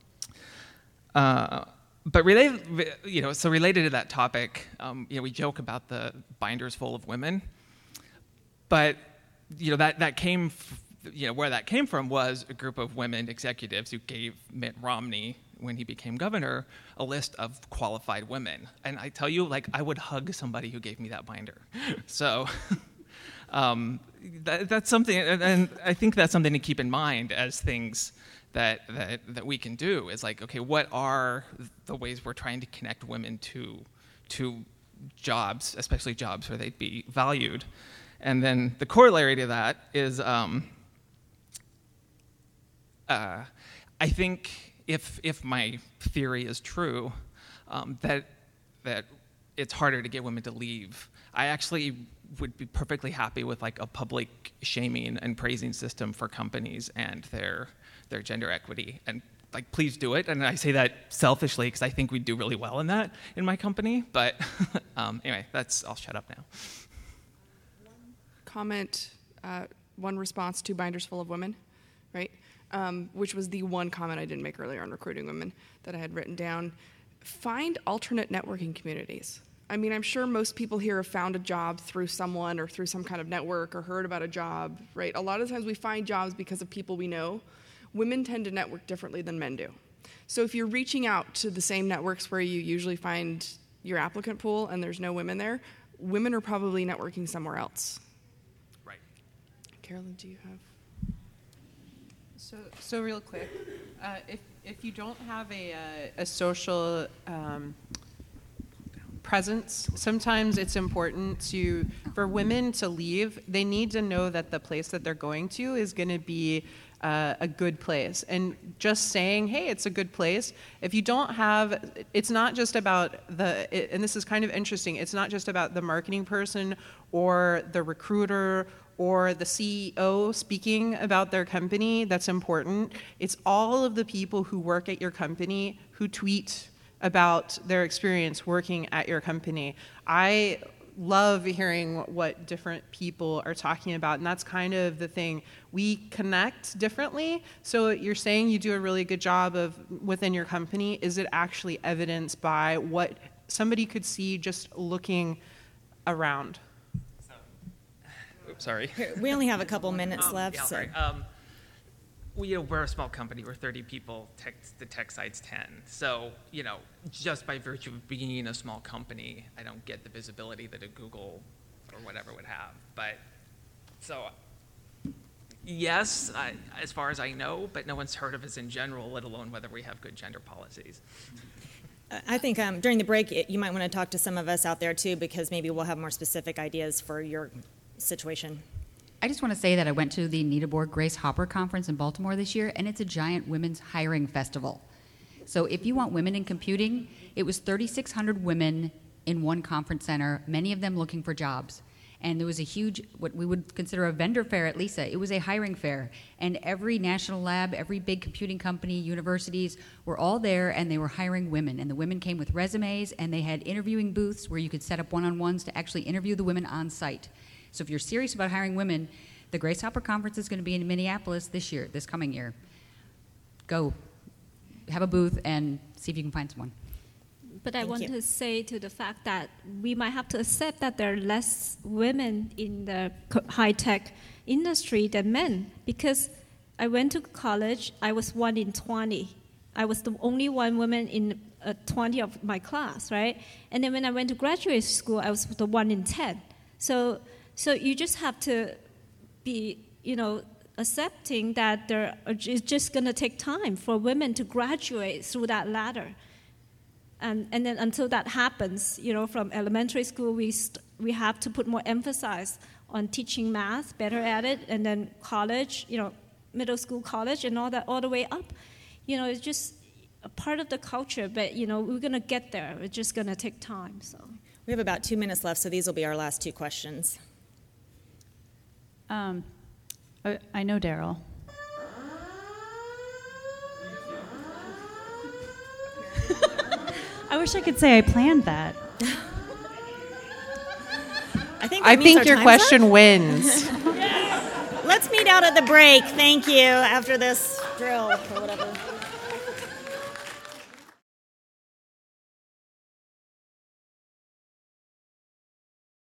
Speaker 13: uh, but related, you know, so related to that topic, um, you know, we joke about the binders full of women, but you know, that, that came, f- you know, where that came from was a group of women executives who gave Mitt Romney, when he became governor, a list of qualified women. And I tell you, like, I would hug somebody who gave me that binder. So um, that, that's something, and, and I think that's something to keep in mind as things that, that, that we can do, is like, okay, what are the ways we're trying to connect women to, to jobs, especially jobs where they'd be valued? And then the corollary to that is, um, uh, I think if if my theory is true, um, that that it's harder to get women to leave. I actually would be perfectly happy with like a public shaming and praising system for companies and their their gender equity. And like, please do it. And I say that selfishly because I think we do really well in that in my company. But um, anyway, that's. I'll shut up now.
Speaker 4: Comment, uh, one response to Binders Full of Women, right? Um, which was the one comment I didn't make earlier on recruiting women that I had written down. Find alternate networking communities. I mean, I'm sure most people here have found a job through someone or through some kind of network or heard about a job, right? A lot of times we find jobs because of people we know. Women tend to network differently than men do. So if you're reaching out to the same networks where you usually find your applicant pool and there's no women there, women are probably networking somewhere else.
Speaker 13: Right.
Speaker 4: Carolyn, do you have?
Speaker 2: So, so real quick, uh, if if you don't have a a, a social um, presence, sometimes it's important to for women to leave. They need to know that the place that they're going to is going to be uh, a good place. And just saying, "Hey, it's a good place." If you don't have, it's not just about the. It, and this is kind of interesting. It's not just about the marketing person or the recruiter or the C E O speaking about their company that's important. It's all of the people who work at your company who tweet about their experience working at your company. I love hearing what different people are talking about, and that's kind of the thing. We connect differently, so you're saying you do a really good job of within your company. Is it actually evidenced by what somebody could see just looking around?
Speaker 13: Sorry.
Speaker 1: We only have a couple minutes
Speaker 13: um,
Speaker 1: left.
Speaker 13: Yeah,
Speaker 1: so.
Speaker 13: sorry. Um, we, you know, we're a small company. We're thirty people. Tech, the tech side's ten. So, you know, just by virtue of being a small company, I don't get the visibility that a Google or whatever would have. But so, yes, I, as far as I know, but no one's heard of us in general, let alone whether we have good gender policies.
Speaker 1: I think um, during the break, it, you might want to talk to some of us out there too, because maybe we'll have more specific ideas for your situation.
Speaker 12: I just want to say that I went to the Nita Borg Grace Hopper conference in Baltimore this year, and it's a giant women's hiring festival. So if you want women in computing, it was thirty-six hundred women in one conference center, many of them looking for jobs. And there was a huge, what we would consider a vendor fair at LISA. It was a hiring fair. And every national lab, every big computing company, universities were all there, and they were hiring women. And the women came with resumes, and they had interviewing booths where you could set up one-on-ones to actually interview the women on site. So if you're serious about hiring women, the Grace Hopper Conference is going to be in Minneapolis this year, this coming year. Go, have a booth, and see if you can find someone.
Speaker 6: But I
Speaker 1: Thank
Speaker 6: want
Speaker 1: you.
Speaker 6: to say to the fact that we might have to accept that there are less women in the co- high-tech industry than men. Because I went to college, I was one in twenty. I was the only one woman in uh, twenty of my class, right? And then when I went to graduate school, I was the one in ten. So, so you just have to be, you know, accepting that there are, it's just going to take time for women to graduate through that ladder. And, and then until that happens, you know, from elementary school, we, st- we have to put more emphasis on teaching math, better at it, and then college, you know, middle school, college, and all that, all the way up. You know, it's just a part of the culture, but, you know, we're going to get there. It's just going to take time, so.
Speaker 1: We have about two minutes left, so these will be our last two questions.
Speaker 14: Um, I, I know Daryl. I wish I could say I planned that.
Speaker 1: I think,
Speaker 2: I
Speaker 1: that means
Speaker 2: think
Speaker 1: our
Speaker 2: your
Speaker 1: time's
Speaker 2: question
Speaker 1: up.
Speaker 2: wins.
Speaker 1: Let's meet out at the break. Thank you after this drill or whatever.